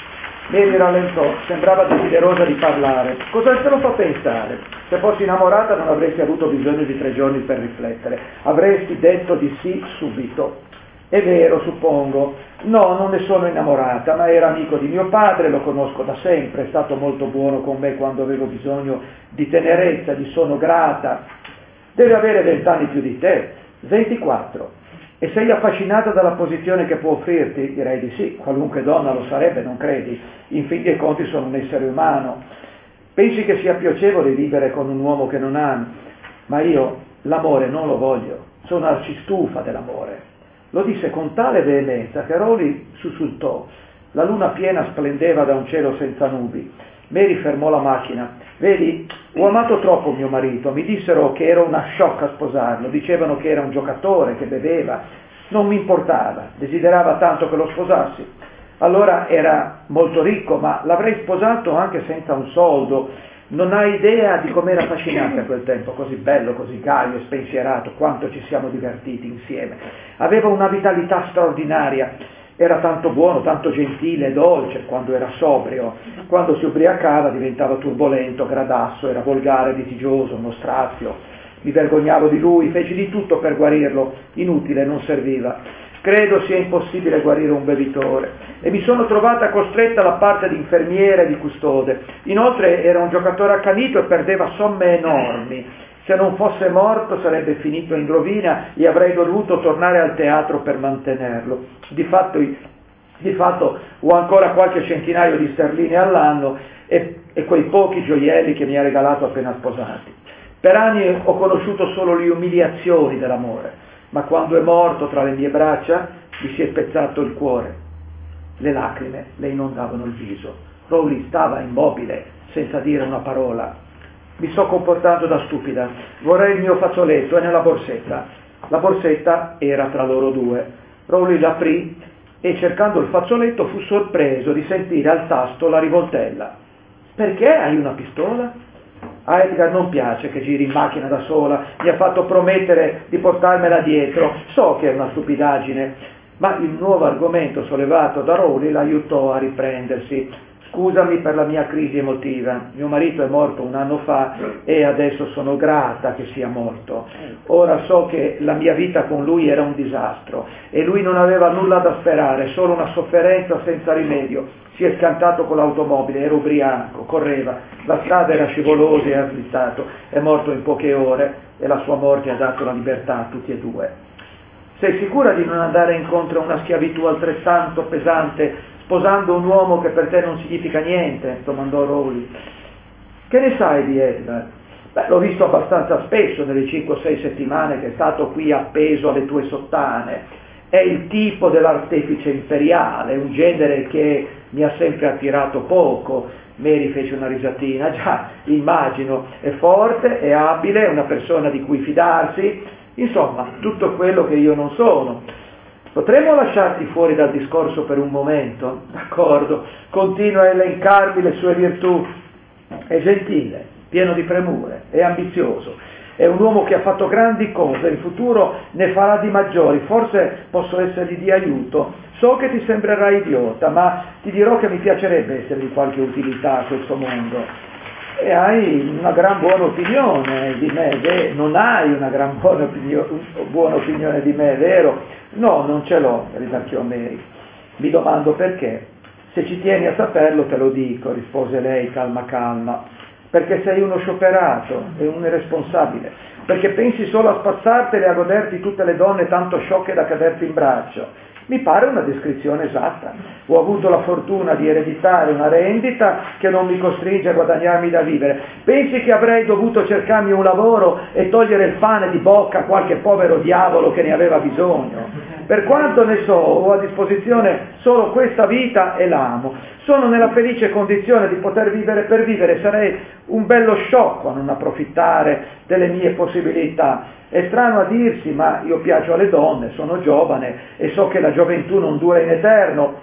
Mary rallentò, sembrava desiderosa di parlare. Cosa te lo fa pensare? Se fossi innamorata non avresti avuto bisogno di tre giorni per riflettere. Avresti detto di sì subito. È vero, suppongo. No, non ne sono innamorata, ma era amico di mio padre, lo conosco da sempre, è stato molto buono con me quando avevo bisogno di tenerezza, gli sono grata. Deve avere vent'anni più di te, ventiquattro. E sei affascinata dalla posizione che può offrirti? Direi di sì, qualunque donna lo sarebbe, non credi? In fin dei conti sono un essere umano. Pensi che sia piacevole vivere con un uomo che non ami? Ma io l'amore non lo voglio, sono arcistufa dell'amore. Lo disse con tale veemenza che Rowley sussultò. La luna piena splendeva da un cielo senza nubi. Mary fermò la macchina. Vedi, ho amato troppo mio marito, mi dissero che ero una sciocca a sposarlo, dicevano che era un giocatore, che beveva, non mi importava, desiderava tanto che lo sposassi. Allora era molto ricco, ma l'avrei sposato anche senza un soldo. Non hai idea di com'era affascinante a quel tempo, così bello, così gaio, spensierato, quanto ci siamo divertiti insieme. Aveva una vitalità straordinaria. Era tanto buono, tanto gentile e dolce quando era sobrio. Quando si ubriacava diventava turbolento, gradasso, era volgare, litigioso, uno strazio. Mi vergognavo di lui, feci di tutto per guarirlo, inutile, non serviva. Credo sia impossibile guarire un bevitore e mi sono trovata costretta alla parte di infermiera e di custode. Inoltre era un giocatore accanito e perdeva somme enormi. Se non fosse morto sarebbe finito in rovina e avrei dovuto tornare al teatro per mantenerlo. Di fatto, di fatto ho ancora qualche centinaio di sterline all'anno e, e quei pochi gioielli che mi ha regalato appena sposati. Per anni ho conosciuto solo le umiliazioni dell'amore, ma quando è morto tra le mie braccia mi si è spezzato il cuore. Le lacrime le inondavano il viso. Rowley stava immobile, senza dire una parola. Mi sto comportando da stupida. Vorrei il mio fazzoletto, è nella borsetta. La borsetta era tra loro due. Rowley l'aprì e, cercando il fazzoletto, fu sorpreso di sentire al tasto la rivoltella. Perché hai una pistola? A Edgar non piace che giri in macchina da sola, mi ha fatto promettere di portarmela dietro. So che è una stupidaggine, Ma il nuovo argomento sollevato da Rowley l'aiutò a riprendersi. Scusami per la mia crisi emotiva, mio marito è morto un anno fa e adesso sono grata che sia morto. Ora so che la mia vita con lui era un disastro e lui non aveva nulla da sperare, solo una sofferenza senza rimedio. Si è scantato con l'automobile, era ubriaco, correva, la strada era scivolosa e ha slizzato, è morto in poche ore e la sua morte ha dato la libertà a tutti e due. Sei sicura di non andare incontro a una schiavitù altrettanto pesante sposando un uomo che per te non significa niente? Domandò Rowley. Che ne sai di Edgar? Beh, l'ho visto abbastanza spesso nelle cinque o sei settimane che è stato qui appeso alle tue sottane. È il tipo dell'artefice imperiale, un genere che mi ha sempre attirato poco. Mary fece una risatina. Già, immagino, è forte, è abile, è una persona di cui fidarsi, insomma, tutto quello che io non sono. Potremmo lasciarti fuori dal discorso per un momento? D'accordo, continua a elencarmi le sue virtù. È gentile, pieno di premure, è ambizioso, è un uomo che ha fatto grandi cose, in futuro ne farà di maggiori, forse posso essergli di aiuto. So che ti sembrerà idiota, ma ti dirò che mi piacerebbe essere di qualche utilità a questo mondo. E hai una gran buona opinione di me, beh, non hai una gran buona opinione, buona opinione di me, vero? No, non ce l'ho, rimarchiò Mary. Mi domando perché. Se ci tieni a saperlo te lo dico, rispose lei calma calma. Perché sei uno scioperato e un irresponsabile, perché pensi solo a spazzartele e a goderti tutte le donne tanto sciocche da caderti in braccio. Mi pare una descrizione esatta. Ho avuto la fortuna di ereditare una rendita che non mi costringe a guadagnarmi da vivere. Pensi che avrei dovuto cercarmi un lavoro e togliere il pane di bocca a qualche povero diavolo che ne aveva bisogno? Per quanto ne so, ho a disposizione solo questa vita e l'amo. Sono nella felice condizione di poter vivere per vivere. Sarei un bello sciocco a non approfittare delle mie possibilità. È strano a dirsi, ma io piaccio alle donne, sono giovane e so che la gioventù non dura in eterno.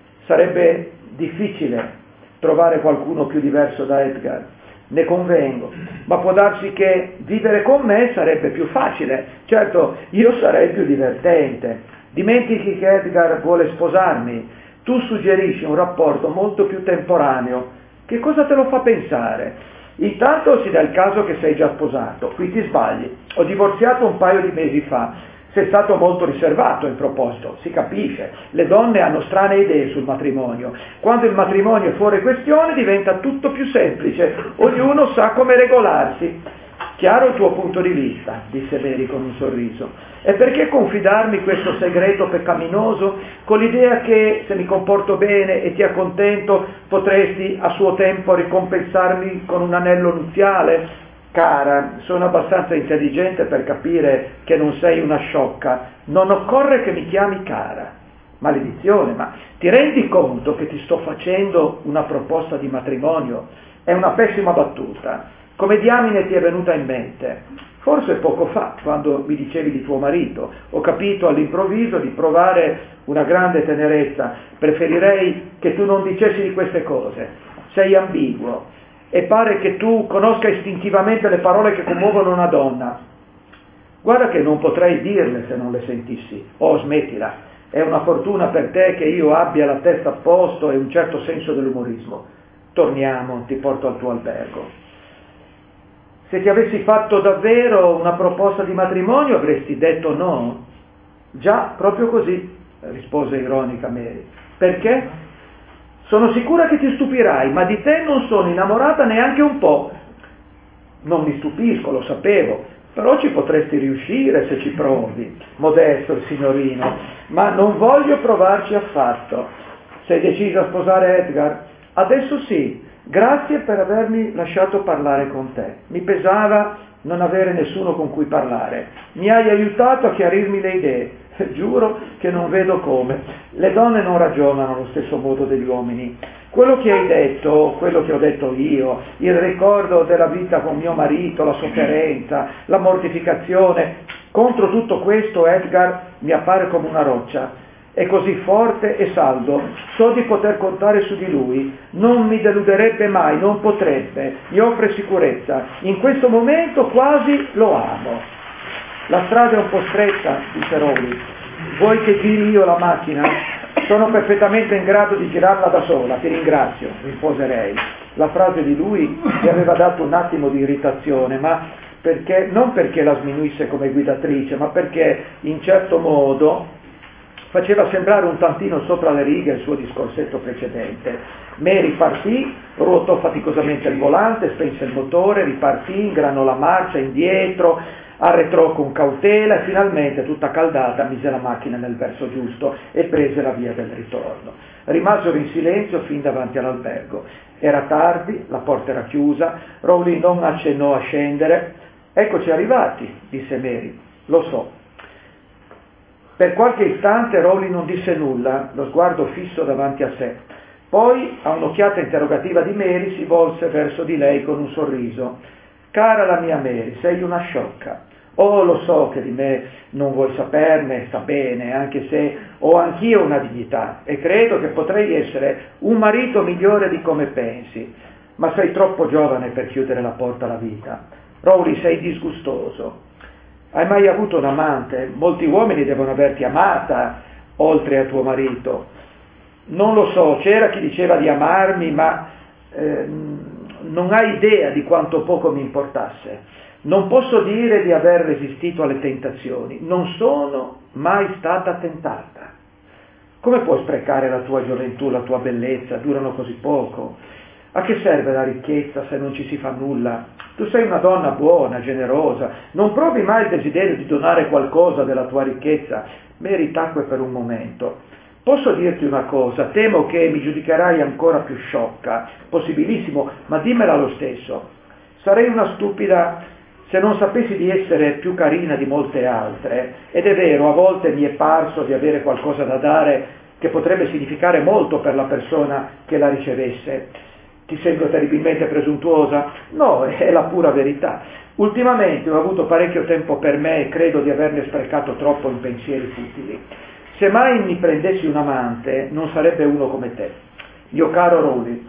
Sarebbe difficile trovare qualcuno più diverso da Edgar, ne convengo, ma può darsi che vivere con me sarebbe più facile. Certo, io sarei più divertente. Dimentichi che Edgar vuole sposarmi. Tu suggerisci un rapporto molto più temporaneo. Che cosa te lo fa pensare? Intanto si dà il caso che sei già sposato, qui ti sbagli. Ho divorziato un paio di mesi fa, sei stato molto riservato in proposito, si capisce, le donne hanno strane idee sul matrimonio. Quando il matrimonio è fuori questione diventa tutto più semplice, ognuno sa come regolarsi. Chiaro il tuo punto di vista, disse Mary con un sorriso. E perché confidarmi questo segreto peccaminoso con l'idea che se mi comporto bene e ti accontento potresti a suo tempo ricompensarmi con un anello nuziale? Cara, sono abbastanza intelligente per capire che non sei una sciocca, non occorre che mi chiami cara. Maledizione, ma ti rendi conto che ti sto facendo una proposta di matrimonio? È una pessima battuta. Come diamine ti è venuta in mente? Forse poco fa, quando mi dicevi di tuo marito, ho capito all'improvviso di provare una grande tenerezza. Preferirei che tu non dicessi di queste cose. Sei ambiguo e pare che tu conosca istintivamente le parole che commuovono una donna. Guarda che non potrei dirle se non le sentissi. Oh, smettila. È una fortuna per te che io abbia la testa a posto e un certo senso dell'umorismo. Torniamo, ti porto al tuo albergo. Se ti avessi fatto davvero una proposta di matrimonio avresti detto no? Già, proprio così, rispose ironica Mary. Perché? Sono sicura che ti stupirai, ma di te non sono innamorata neanche un po'. Non mi stupisco, lo sapevo, però ci potresti riuscire se ci provi. Modesto il signorino, ma non voglio provarci affatto. Sei decisa a sposare Edgar? Adesso sì. Grazie per avermi lasciato parlare con te. Mi pesava non avere nessuno con cui parlare. Mi hai aiutato a chiarirmi le idee. Giuro che non vedo come. Le donne non ragionano allo stesso modo degli uomini. Quello che hai detto, quello che ho detto io, il ricordo della vita con mio marito, la sofferenza, la mortificazione, contro tutto questo Edgar mi appare come una roccia. È così forte e saldo, so di poter contare su di lui, non mi deluderebbe mai, non potrebbe, mi offre sicurezza, in questo momento quasi lo amo. La strada è un po' stretta, disse Rowley, vuoi che giri io la macchina? Sono perfettamente in grado di girarla da sola, ti ringrazio, rispose lei. La frase di lui gli aveva dato un attimo di irritazione, ma perché, non perché la sminuisse come guidatrice, ma perché in certo modo faceva sembrare un tantino sopra le righe il suo discorsetto precedente. Mary partì, ruotò faticosamente il volante, spense il motore, ripartì, ingranò la marcia indietro, arretrò con cautela e finalmente, tutta caldata, mise la macchina nel verso giusto e prese la via del ritorno. Rimasero in silenzio fin davanti all'albergo. Era tardi, la porta era chiusa, Rowley non accennò a scendere. Eccoci arrivati, disse Mary. Lo so. Per qualche istante Rowley non disse nulla, lo sguardo fisso davanti a sé. Poi, a un'occhiata interrogativa di Mary, si volse verso di lei con un sorriso. Cara la mia Mary, sei una sciocca. Oh, lo so che di me non vuoi saperne, sta bene, anche se ho anch'io una dignità e credo che potrei essere un marito migliore di come pensi, ma sei troppo giovane per chiudere la porta alla vita. Rowley, sei disgustoso. Hai mai avuto un amante? Molti uomini devono averti amata, oltre a tuo marito. Non lo so, c'era chi diceva di amarmi, ma eh, non hai idea di quanto poco mi importasse. Non posso dire di aver resistito alle tentazioni, non sono mai stata tentata. Come puoi sprecare la tua gioventù, la tua bellezza, durano così poco? A che serve la ricchezza se non ci si fa nulla? Tu sei una donna buona, generosa, non provi mai il desiderio di donare qualcosa della tua ricchezza. Mary tacque per un momento. Posso dirti una cosa, temo che mi giudicherai ancora più sciocca, possibilissimo, ma dimmela lo stesso. Sarei una stupida se non sapessi di essere più carina di molte altre, ed è vero, a volte mi è parso di avere qualcosa da dare che potrebbe significare molto per la persona che la ricevesse. Ti sembro terribilmente presuntuosa? No, è la pura verità. Ultimamente ho avuto parecchio tempo per me e credo di averne sprecato troppo in pensieri futili. Se mai mi prendessi un amante, non sarebbe uno come te. Mio caro Rowley,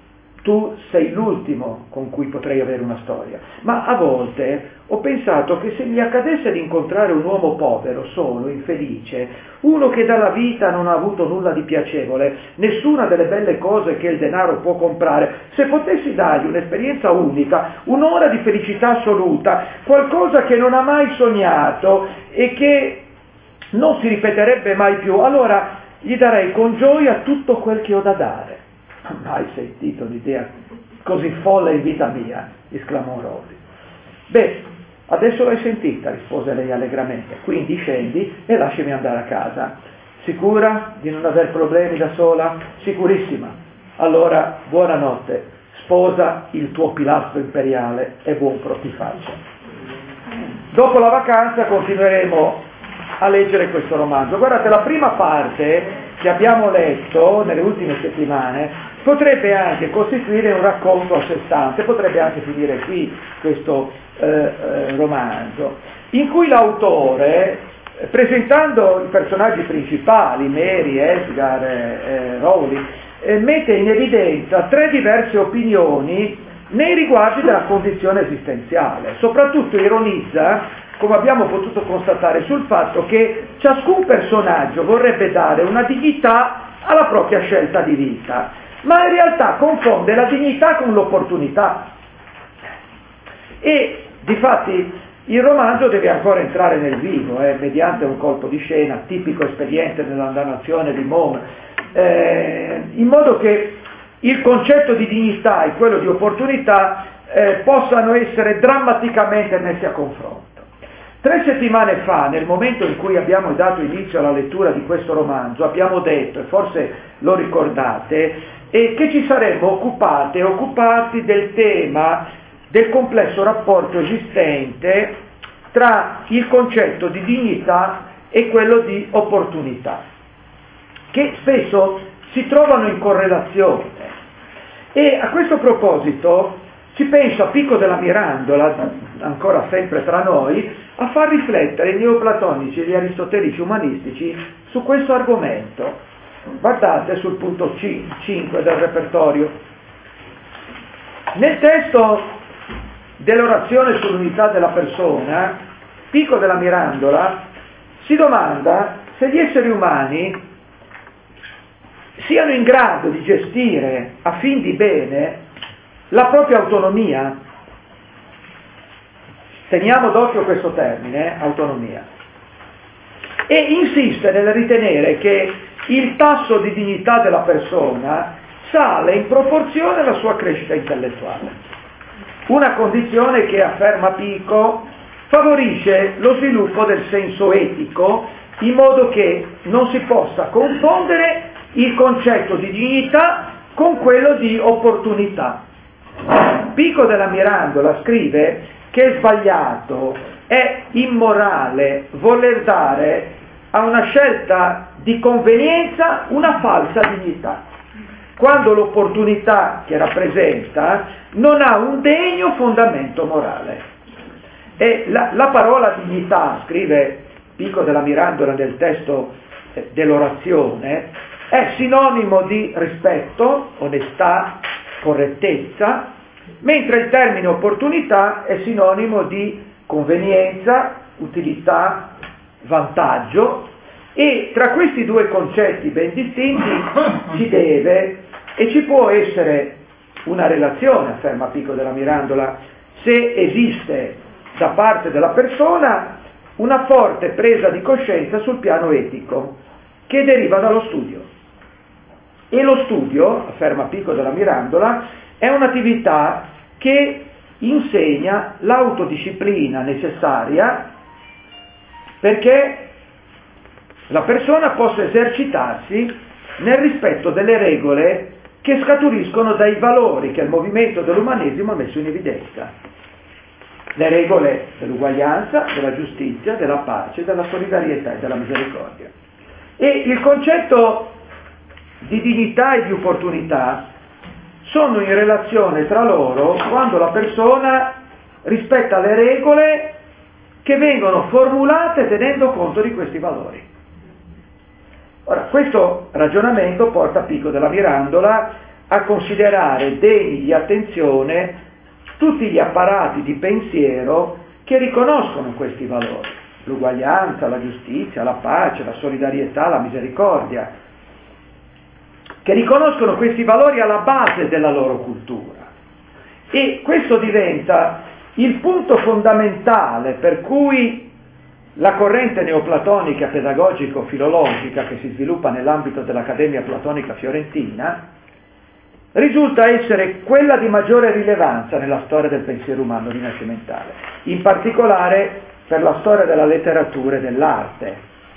tu sei l'ultimo con cui potrei avere una storia, ma a volte ho pensato che se mi accadesse di incontrare un uomo povero, solo, infelice, uno che dalla vita non ha avuto nulla di piacevole, nessuna delle belle cose che il denaro può comprare, se potessi dargli un'esperienza unica, un'ora di felicità assoluta, qualcosa che non ha mai sognato e che non si ripeterebbe mai più, allora gli darei con gioia tutto quel che ho da dare. Mai sentito un'idea così folle in vita mia, esclamò Rowley. Beh, adesso l'hai sentita, rispose lei allegramente, quindi scendi e lasciami andare a casa. Sicura di non aver problemi da sola? Sicurissima. Allora, buonanotte, sposa il tuo pilastro imperiale e buon pro ti faccia. Dopo la vacanza continueremo a leggere questo romanzo. Guardate, la prima parte che abbiamo letto nelle ultime settimane potrebbe anche costituire un racconto a sé stante, potrebbe anche finire qui questo eh, eh, romanzo, in cui l'autore, eh, presentando i personaggi principali, Mary, Edgar, eh, eh, Rowley, eh, mette in evidenza tre diverse opinioni nei riguardi della condizione esistenziale, soprattutto ironizza, come abbiamo potuto constatare, sul fatto che ciascun personaggio vorrebbe dare una dignità alla propria scelta di vita, ma in realtà confonde la dignità con l'opportunità. E difatti il romanzo deve ancora entrare nel vivo, eh, mediante un colpo di scena tipico espediente nella narrazione di Maugham, eh, in modo che il concetto di dignità e quello di opportunità eh, possano essere drammaticamente messi a confronto. Tre settimane fa, nel momento in cui abbiamo dato inizio alla lettura di questo romanzo, abbiamo detto, e forse lo ricordate, eh, che ci saremmo occupate e occupati del tema del complesso rapporto esistente tra il concetto di dignità e quello di opportunità, che spesso si trovano in correlazione. E a questo proposito ci penso a Pico della Mirandola, ancora sempre tra noi, a far riflettere i neoplatonici e gli aristotelici umanistici su questo argomento. Guardate sul punto cinque del repertorio. Nel testo dell'orazione sull'unità della persona, Pico della Mirandola si domanda se gli esseri umani siano in grado di gestire a fin di bene la propria autonomia. Teniamo d'occhio questo termine, eh, autonomia, e insiste nel ritenere che il tasso di dignità della persona sale in proporzione alla sua crescita intellettuale. Una condizione che, afferma Pico, favorisce lo sviluppo del senso etico in modo che non si possa confondere il concetto di dignità con quello di opportunità. Pico della Mirandola scrive che è sbagliato, è immorale voler dare a una scelta di convenienza una falsa dignità, quando l'opportunità che rappresenta non ha un degno fondamento morale. E la, la parola dignità, scrive Pico della Mirandola nel testo eh, dell'orazione, è sinonimo di rispetto, onestà, correttezza, mentre il termine opportunità è sinonimo di convenienza, utilità, vantaggio, e tra questi due concetti ben distinti ci deve e ci può essere una relazione, afferma Pico della Mirandola, se esiste da parte della persona una forte presa di coscienza sul piano etico che deriva dallo studio. E lo studio, afferma Pico della Mirandola, è un'attività che insegna l'autodisciplina necessaria perché la persona possa esercitarsi nel rispetto delle regole che scaturiscono dai valori che il movimento dell'umanesimo ha messo in evidenza. Le regole dell'uguaglianza, della giustizia, della pace, della solidarietà e della misericordia. E il concetto di dignità e di opportunità sono in relazione tra loro quando la persona rispetta le regole che vengono formulate tenendo conto di questi valori. Ora, questo ragionamento porta Pico della Mirandola a considerare degni di attenzione tutti gli apparati di pensiero che riconoscono questi valori, l'uguaglianza, la giustizia, la pace, la solidarietà, la misericordia, che riconoscono questi valori alla base della loro cultura. E questo diventa il punto fondamentale per cui la corrente neoplatonica pedagogico-filologica che si sviluppa nell'ambito dell'Accademia Platonica Fiorentina risulta essere quella di maggiore rilevanza nella storia del pensiero umano rinascimentale, in particolare per la storia della letteratura e dell'arte.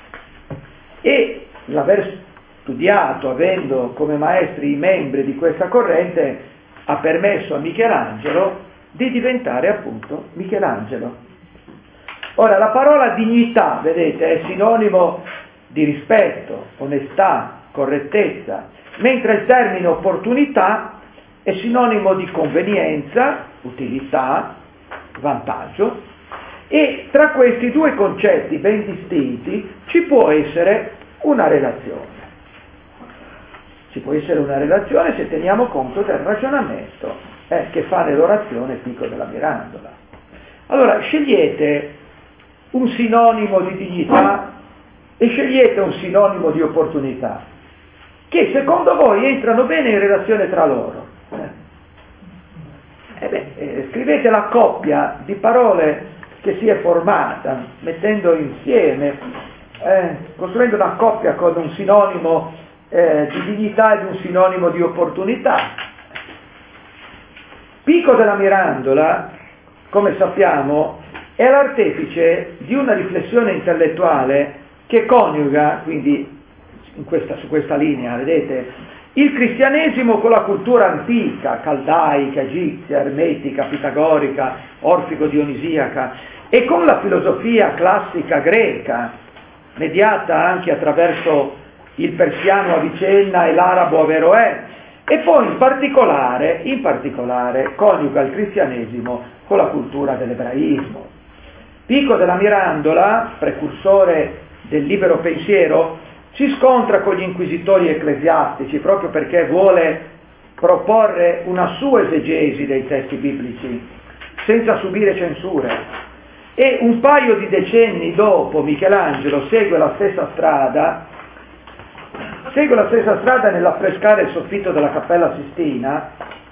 E l'aver studiato, avendo come maestri i membri di questa corrente, ha permesso a Michelangelo di diventare appunto Michelangelo. Ora, la parola dignità, vedete, è sinonimo di rispetto, onestà, correttezza, mentre il termine opportunità è sinonimo di convenienza, utilità, vantaggio, e tra questi due concetti ben distinti ci può essere una relazione. Ci può essere una relazione se teniamo conto del ragionamento eh, che fa nell'orazione Pico della Mirandola. Allora, scegliete un sinonimo di dignità e scegliete un sinonimo di opportunità, che secondo voi entrano bene in relazione tra loro. Eh beh, eh, scrivete la coppia di parole che si è formata, mettendo insieme, eh, costruendo una coppia con un sinonimo eh, di dignità ed un sinonimo di opportunità. Pico della Mirandola, come sappiamo, è l'artefice di una riflessione intellettuale che coniuga, quindi in questa, su questa linea, vedete, il cristianesimo con la cultura antica, caldaica, egizia, ermetica, pitagorica, orfico-dionisiaca, e con la filosofia classica greca, mediata anche attraverso il persiano Avicenna e l'arabo Averroè, e poi in particolare, in particolare coniuga il cristianesimo con la cultura dell'ebraismo. Pico della Mirandola, precursore del libero pensiero, si scontra con gli inquisitori ecclesiastici proprio perché vuole proporre una sua esegesi dei testi biblici senza subire censure, e un paio di decenni dopo Michelangelo segue la stessa strada, segue la stessa strada nell'affrescare il soffitto della Cappella Sistina,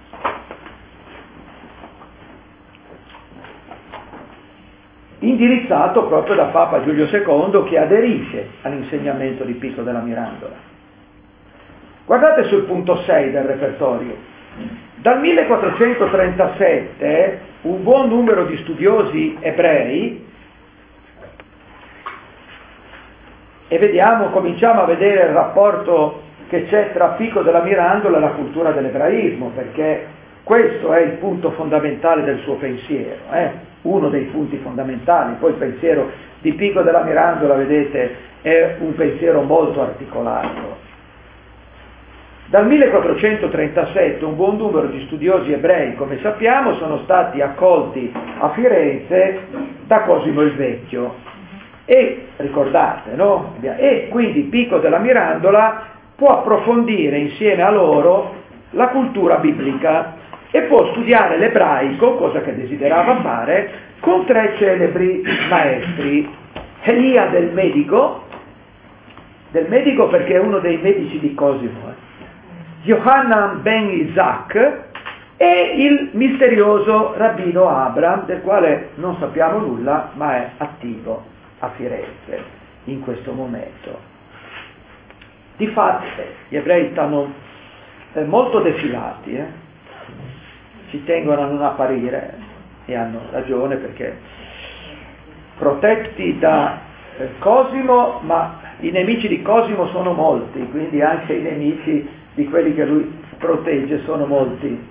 indirizzato proprio da Papa Giulio secondo, che aderisce all'insegnamento di Pico della Mirandola. Guardate sul punto sei del repertorio. Dal millequattrocentotrentasette un buon numero di studiosi ebrei, e vediamo, cominciamo a vedere il rapporto che c'è tra Pico della Mirandola e la cultura dell'ebraismo, perché questo è il punto fondamentale del suo pensiero, eh? uno dei punti fondamentali. Poi il pensiero di Pico della Mirandola, vedete, è un pensiero molto articolato. Dal millequattrocentotrentasette un buon numero di studiosi ebrei, come sappiamo, sono stati accolti a Firenze da Cosimo il Vecchio. E, ricordate, no? E quindi Pico della Mirandola può approfondire insieme a loro la cultura biblica e può studiare l'ebraico, cosa che desiderava fare, con tre celebri maestri. Elia del Medico, del Medico perché è uno dei medici di Cosimo, eh? Yohanan ben Isaac e il misterioso rabbino Abram, del quale non sappiamo nulla, ma è attivo a Firenze in questo momento. Difatti gli ebrei stanno eh, molto defilati, eh? ci tengono a non apparire, e hanno ragione, perché protetti da eh, Cosimo, ma i nemici di Cosimo sono molti, quindi anche i nemici di quelli che lui protegge sono molti.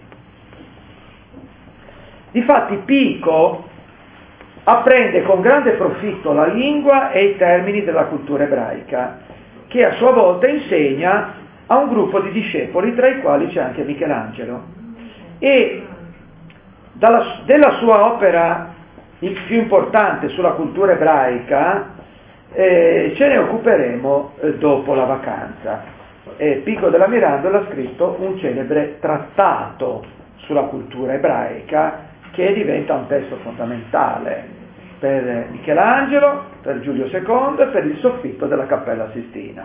Difatti Pico apprende con grande profitto la lingua e i termini della cultura ebraica, che a sua volta insegna a un gruppo di discepoli, tra i quali c'è anche Michelangelo. E dalla, della sua opera il più importante sulla cultura ebraica eh, ce ne occuperemo eh, dopo la vacanza. E Pico della Mirandola ha scritto un celebre trattato sulla cultura ebraica, che diventa un testo fondamentale per Michelangelo, per Giulio secondo e per il soffitto della Cappella Sistina.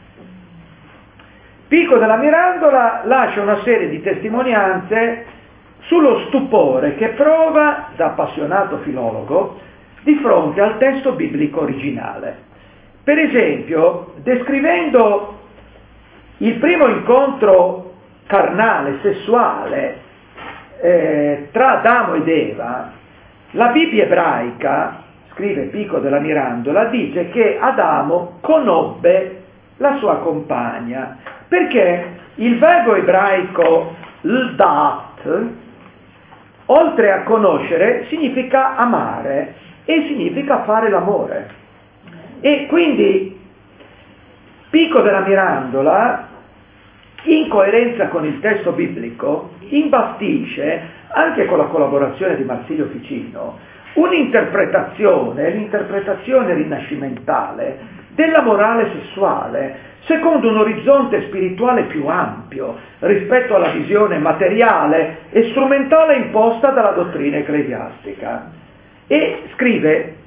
Pico della Mirandola lascia una serie di testimonianze sullo stupore che prova, da appassionato filologo, di fronte al testo biblico originale. Per esempio, descrivendo il primo incontro carnale, sessuale, eh, tra Adamo ed Eva, la Bibbia ebraica, scrive Pico della Mirandola, dice che Adamo conobbe la sua compagna, perché il verbo ebraico l'dat, oltre a conoscere, significa amare e significa fare l'amore. E quindi Pico della Mirandola, in coerenza con il testo biblico, imbastisce, anche con la collaborazione di Marsilio Ficino, un'interpretazione, l'interpretazione rinascimentale della morale sessuale, secondo un orizzonte spirituale più ampio rispetto alla visione materiale e strumentale imposta dalla dottrina ecclesiastica. E scrive: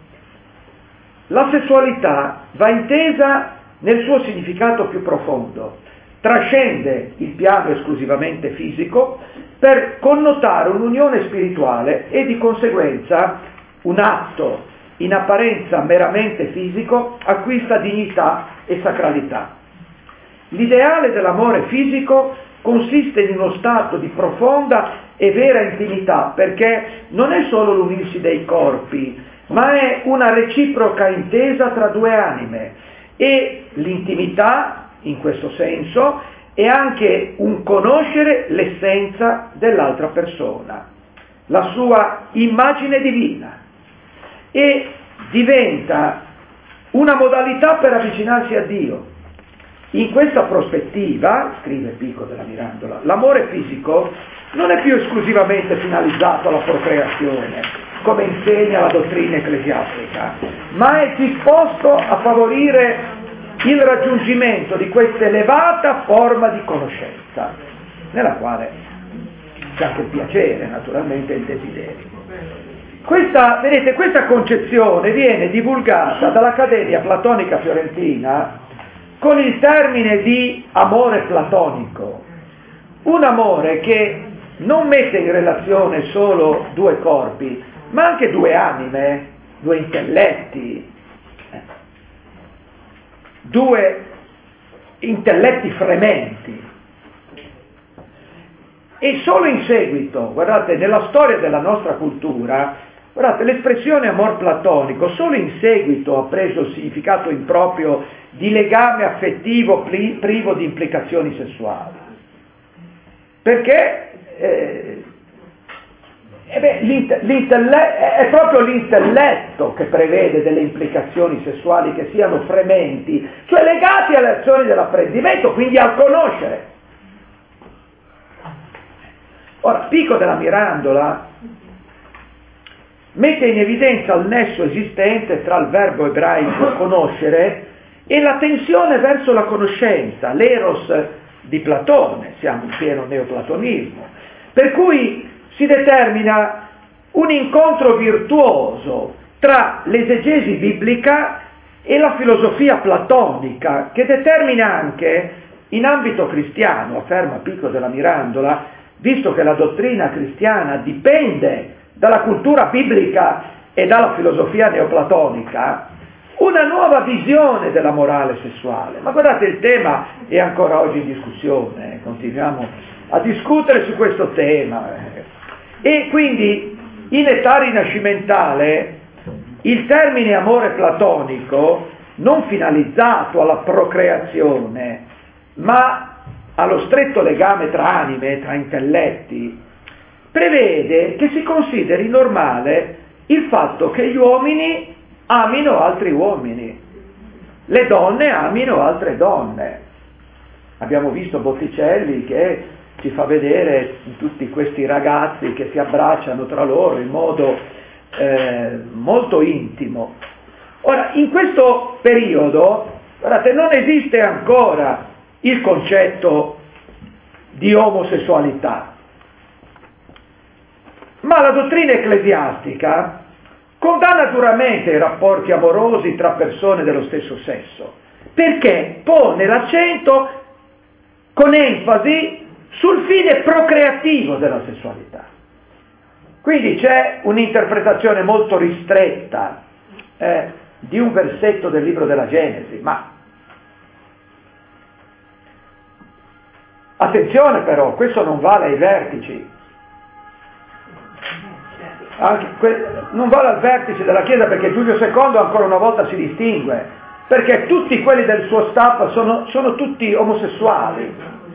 la sessualità va intesa nel suo significato più profondo, trascende il piano esclusivamente fisico per connotare un'unione spirituale e di conseguenza un atto in apparenza meramente fisico acquista dignità e sacralità. L'ideale dell'amore fisico consiste in uno stato di profonda e vera intimità, perché non è solo l'unirsi dei corpi, ma è una reciproca intesa tra due anime. E l'intimità, in questo senso, è anche un conoscere l'essenza dell'altra persona, la sua immagine divina, e diventa una modalità per avvicinarsi a Dio. In questa prospettiva, scrive Pico della Mirandola, l'amore fisico non è più esclusivamente finalizzato alla procreazione, come insegna la dottrina ecclesiastica, ma è disposto a favorire il raggiungimento di questa elevata forma di conoscenza, nella quale c'è anche il piacere, naturalmente, e il desiderio. Questa, vedete, questa concezione viene divulgata dall'Accademia Platonica Fiorentina con il termine di amore platonico, un amore che non mette in relazione solo due corpi, ma anche due anime, due intelletti, due intelletti frementi. E solo in seguito, guardate, nella storia della nostra cultura, guardate, l'espressione amor platonico solo in seguito ha preso il significato improprio di legame affettivo pri- privo di implicazioni sessuali. Perché eh, eh beh, è proprio l'intelletto che prevede delle implicazioni sessuali che siano frementi, cioè legati alle azioni dell'apprendimento, quindi al conoscere. Ora, Pico della Mirandola mette in evidenza il nesso esistente tra il verbo ebraico conoscere e la tensione verso la conoscenza, l'eros di Platone, siamo in pieno neoplatonismo, per cui si determina un incontro virtuoso tra l'esegesi biblica e la filosofia platonica, che determina anche, in ambito cristiano, afferma Pico della Mirandola, visto che la dottrina cristiana dipende dalla cultura biblica e dalla filosofia neoplatonica, una nuova visione della morale sessuale. Ma guardate, il tema è ancora oggi in discussione, continuiamo a discutere su questo tema. E quindi in età rinascimentale il termine amore platonico, non finalizzato alla procreazione, ma allo stretto legame tra anime, tra intelletti, prevede che si consideri normale il fatto che gli uomini amino altri uomini, le donne amino altre donne. Abbiamo visto Botticelli che ci fa vedere tutti questi ragazzi che si abbracciano tra loro in modo eh, molto intimo. Ora, in questo periodo, guardate, non esiste ancora il concetto di omosessualità, ma la dottrina ecclesiastica condanna duramente i rapporti amorosi tra persone dello stesso sesso, perché pone l'accento con enfasi sul fine procreativo della sessualità. Quindi c'è un'interpretazione molto ristretta eh, di un versetto del libro della Genesi, ma attenzione però, questo non vale ai vertici. Anche que- non vale al vertice della Chiesa, perché Giulio secondo ancora una volta si distingue, perché tutti quelli del suo staff sono, sono tutti omosessuali,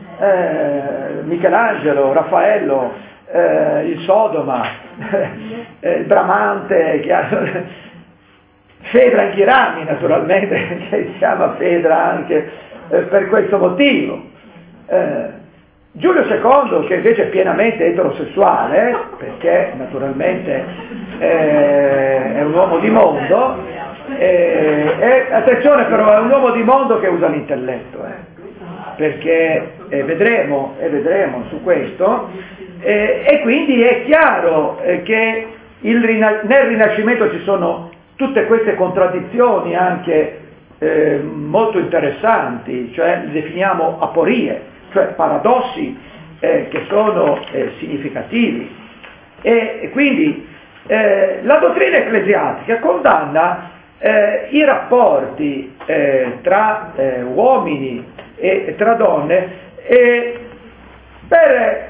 eh, Michelangelo, Raffaello, eh, il Sodoma, eh, il Bramante, che Fedra in Chirami naturalmente, che si chiama Fedra anche eh, per questo motivo. Eh, Giulio secondo, che invece è pienamente eterosessuale, perché naturalmente eh, è un uomo di mondo, eh, e, attenzione però, è un uomo di mondo che usa l'intelletto, eh, perché eh, vedremo, e vedremo su questo, eh, e quindi è chiaro eh, che il, nel Rinascimento ci sono tutte queste contraddizioni anche eh, molto interessanti, cioè le definiamo aporie, cioè paradossi eh, che sono eh, significativi. E, e quindi eh, la dottrina ecclesiastica condanna eh, i rapporti eh, tra eh, uomini e, e tra donne eh, per,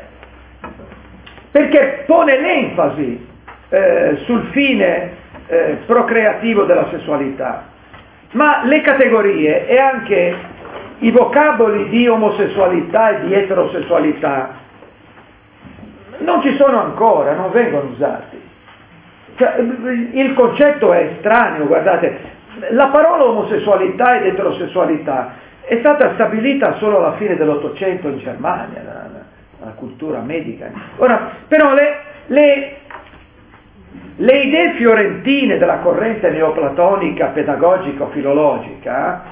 perché pone l'enfasi eh, sul fine eh, procreativo della sessualità, ma le categorie e anche i vocaboli di omosessualità e di eterosessualità non ci sono ancora, non vengono usati. Cioè, il concetto è estraneo, guardate, la parola omosessualità ed eterosessualità è stata stabilita solo alla fine dell'Ottocento in Germania, la, la cultura medica. Ora, però le, le, le idee fiorentine della corrente neoplatonica pedagogico-filologica,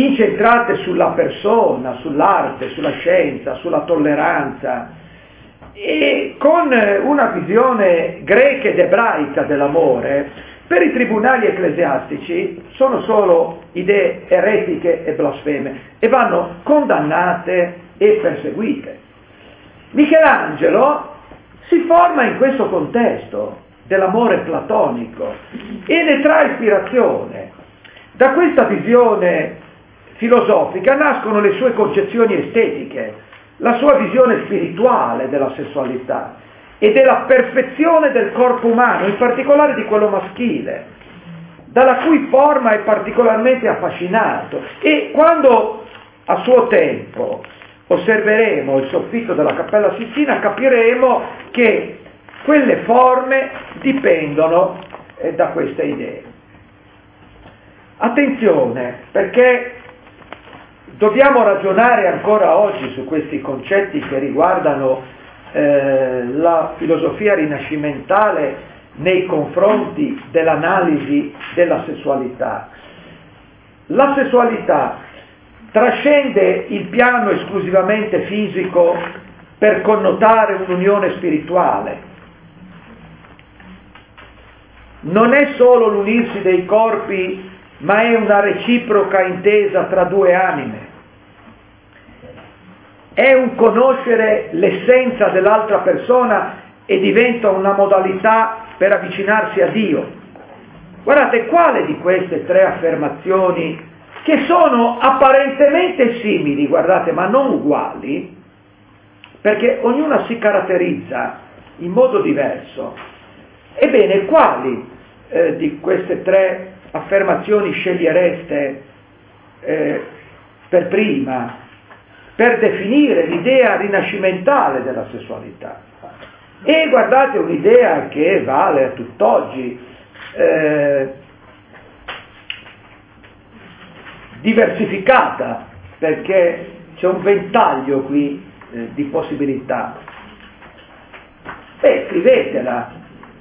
incentrate sulla persona, sull'arte, sulla scienza, sulla tolleranza, E con una visione greca ed ebraica dell'amore, per i tribunali ecclesiastici sono solo idee eretiche e blasfeme e vanno condannate e perseguite. Michelangelo si forma in questo contesto dell'amore platonico e ne trae ispirazione. Da questa visione filosofica nascono le sue concezioni estetiche, la sua visione spirituale della sessualità e della perfezione del corpo umano, in particolare di quello maschile, dalla cui forma è particolarmente affascinato. E quando a suo tempo osserveremo il soffitto della Cappella Sistina, capiremo che quelle forme dipendono eh, da queste idee. Attenzione, perché dobbiamo ragionare ancora oggi su questi concetti che riguardano eh, la filosofia rinascimentale nei confronti dell'analisi della sessualità. La sessualità trascende il piano esclusivamente fisico per connotare un'unione spirituale. Non è solo l'unirsi dei corpi, ma è una reciproca intesa tra due anime. È un conoscere l'essenza dell'altra persona e diventa una modalità per avvicinarsi a Dio. Guardate, quale di queste tre affermazioni, che sono apparentemente simili, guardate, ma non uguali, perché ognuna si caratterizza in modo diverso, ebbene, quali eh, di queste tre affermazioni scegliereste eh, per prima per definire l'idea rinascimentale della sessualità? E guardate, un'idea che vale a tutt'oggi, eh, diversificata, perché c'è un ventaglio qui eh, di possibilità. Beh, scrivetela.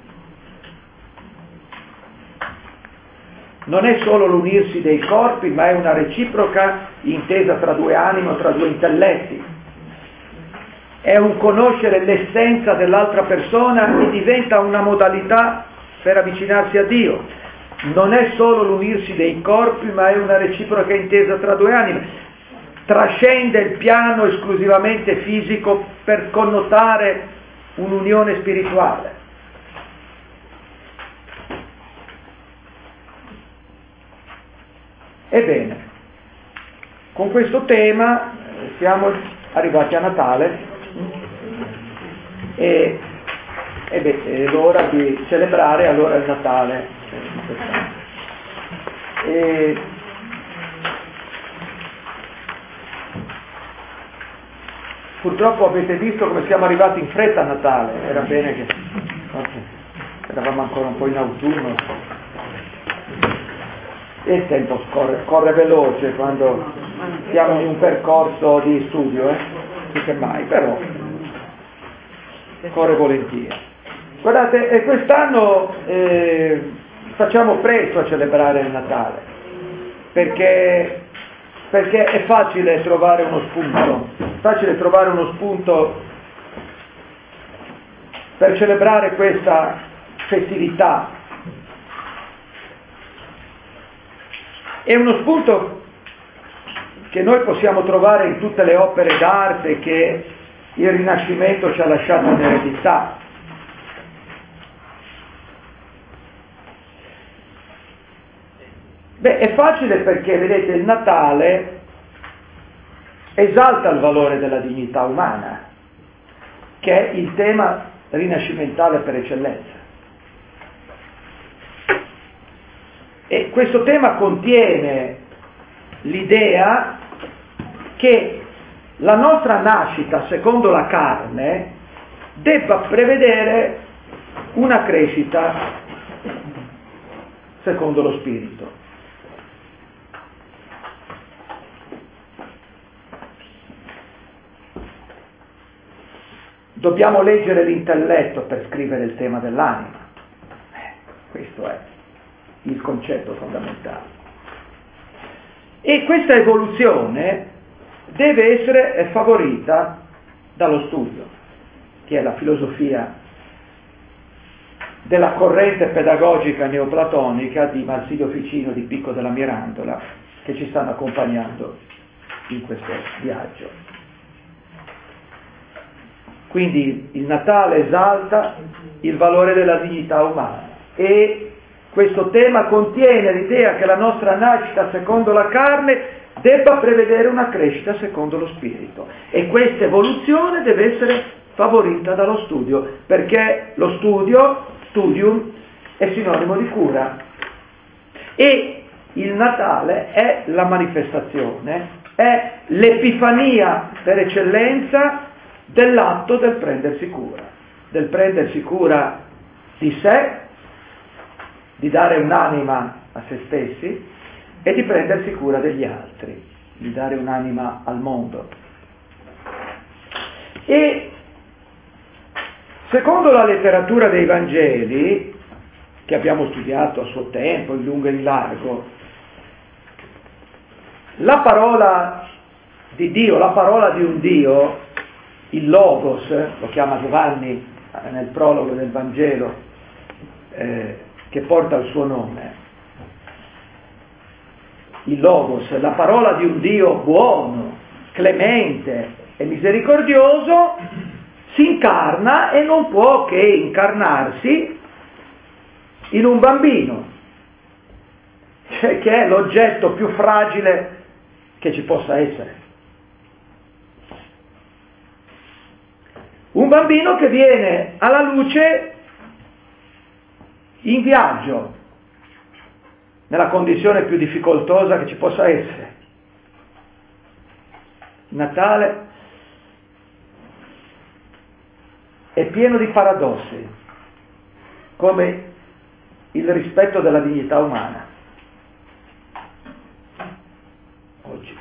Non è solo l'unirsi dei corpi, ma è una reciproca intesa tra due anime o tra due intelletti. È un conoscere l'essenza dell'altra persona e diventa una modalità per avvicinarsi a Dio. Non è solo l'unirsi dei corpi, ma è una reciproca intesa tra due anime. Trascende il piano esclusivamente fisico per connotare un'unione spirituale. Ebbene, con questo tema siamo arrivati a Natale e, e beh, è l'ora di celebrare allora il Natale. E purtroppo avete visto come siamo arrivati in fretta a Natale, era bene che eravamo ancora un po' in autunno. E il tempo scorre, corre veloce quando siamo in un percorso di studio, eh? più che mai, però corre volentieri. Guardate, e quest'anno eh, facciamo presto a celebrare il Natale, perché, perché è facile trovare uno spunto, facile trovare uno spunto per celebrare questa festività. È uno spunto che noi possiamo trovare in tutte le opere d'arte che il Rinascimento ci ha lasciato in eredità. Beh, è facile perché, vedete, il Natale esalta il valore della dignità umana, che è il tema rinascimentale per eccellenza. E questo tema contiene l'idea che la nostra nascita, secondo la carne, debba prevedere una crescita secondo lo spirito. Dobbiamo leggere l'intelletto per scrivere il tema dell'anima. Eh, questo è il concetto fondamentale. E questa evoluzione deve essere favorita dallo studio. che è la filosofia della corrente pedagogica neoplatonica di Marsilio Ficino, di Picco della Mirandola, che ci stanno accompagnando in questo viaggio. Quindi il Natale esalta il valore della dignità umana e questo tema contiene l'idea che la nostra nascita secondo la carne debba prevedere una crescita secondo lo spirito, e questa evoluzione deve essere favorita dallo studio, perché lo studio, studium, è sinonimo di cura, e il Natale è la manifestazione, è l'epifania per eccellenza dell'atto del prendersi cura, del prendersi cura di sé, di dare un'anima a se stessi e di prendersi cura degli altri, di dare un'anima al mondo. E secondo la letteratura dei Vangeli, che abbiamo studiato a suo tempo, in lungo e in largo, la parola di Dio, la parola di un Dio, il Logos, lo chiama Giovanni nel prologo del Vangelo, eh, che porta il suo nome, il Logos, la parola di un Dio buono, clemente e misericordioso, si incarna e non può che incarnarsi in un bambino, cioè che è l'oggetto più fragile che ci possa essere. Un bambino che viene alla luce in viaggio, nella condizione più difficoltosa che ci possa essere. Natale è pieno di paradossi, come il rispetto della dignità umana. Oggi.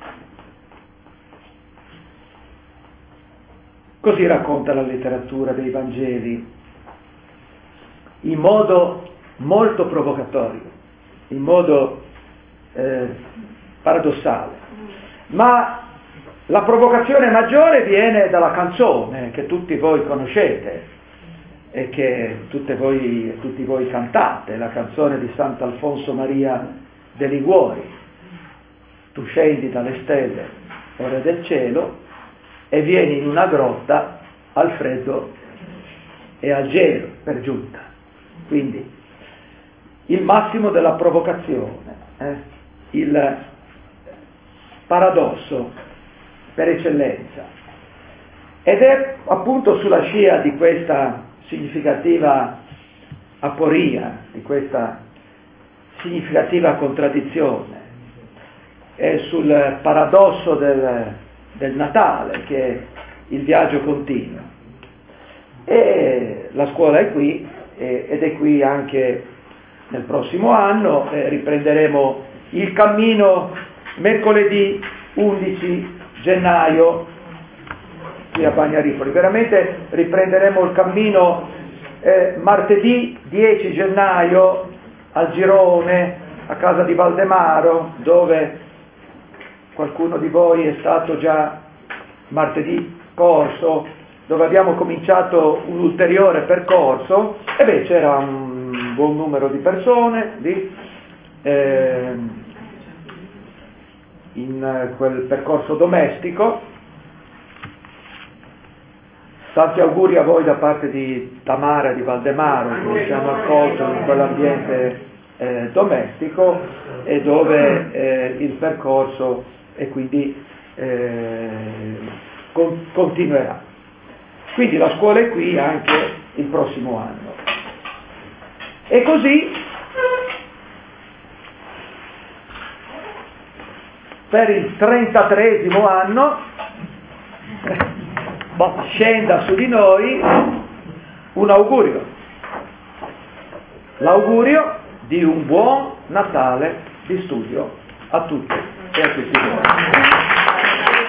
Così racconta la letteratura dei Vangeli, in modo molto provocatorio, in modo eh, paradossale. Ma la provocazione maggiore viene dalla canzone che tutti voi conoscete e che tutte voi, tutti voi cantate, la canzone di Sant'Alfonso Maria de Liguori. Tu scendi dalle stelle, o Re del cielo, e vieni in una grotta al freddo e al gelo, per giunta. Quindi il massimo della provocazione, eh? il paradosso per eccellenza. Ed è appunto sulla scia di questa significativa aporia, di questa significativa contraddizione, è sul paradosso del, del Natale che il viaggio continua. E la scuola è qui, ed è qui anche nel prossimo anno. Eh, riprenderemo il cammino mercoledì undici gennaio qui a Bagnarifoli. Veramente riprenderemo il cammino eh, martedì dieci gennaio al Girone, a casa di Valdemaro, dove qualcuno di voi è stato già martedì scorso, dove abbiamo cominciato un ulteriore percorso, e beh, c'era un buon numero di persone lì, eh, in quel percorso domestico. Tanti auguri a voi da parte di Tamara e di Valdemaro, che ci hanno accolto in quell'ambiente eh, domestico, e dove eh, il percorso e quindi eh, con, continuerà. Quindi la scuola è qui anche il prossimo anno. E così, per il trentatreesimo anno, scenda su di noi un augurio. L'augurio di un buon Natale di studio a tutti e a tutti voi.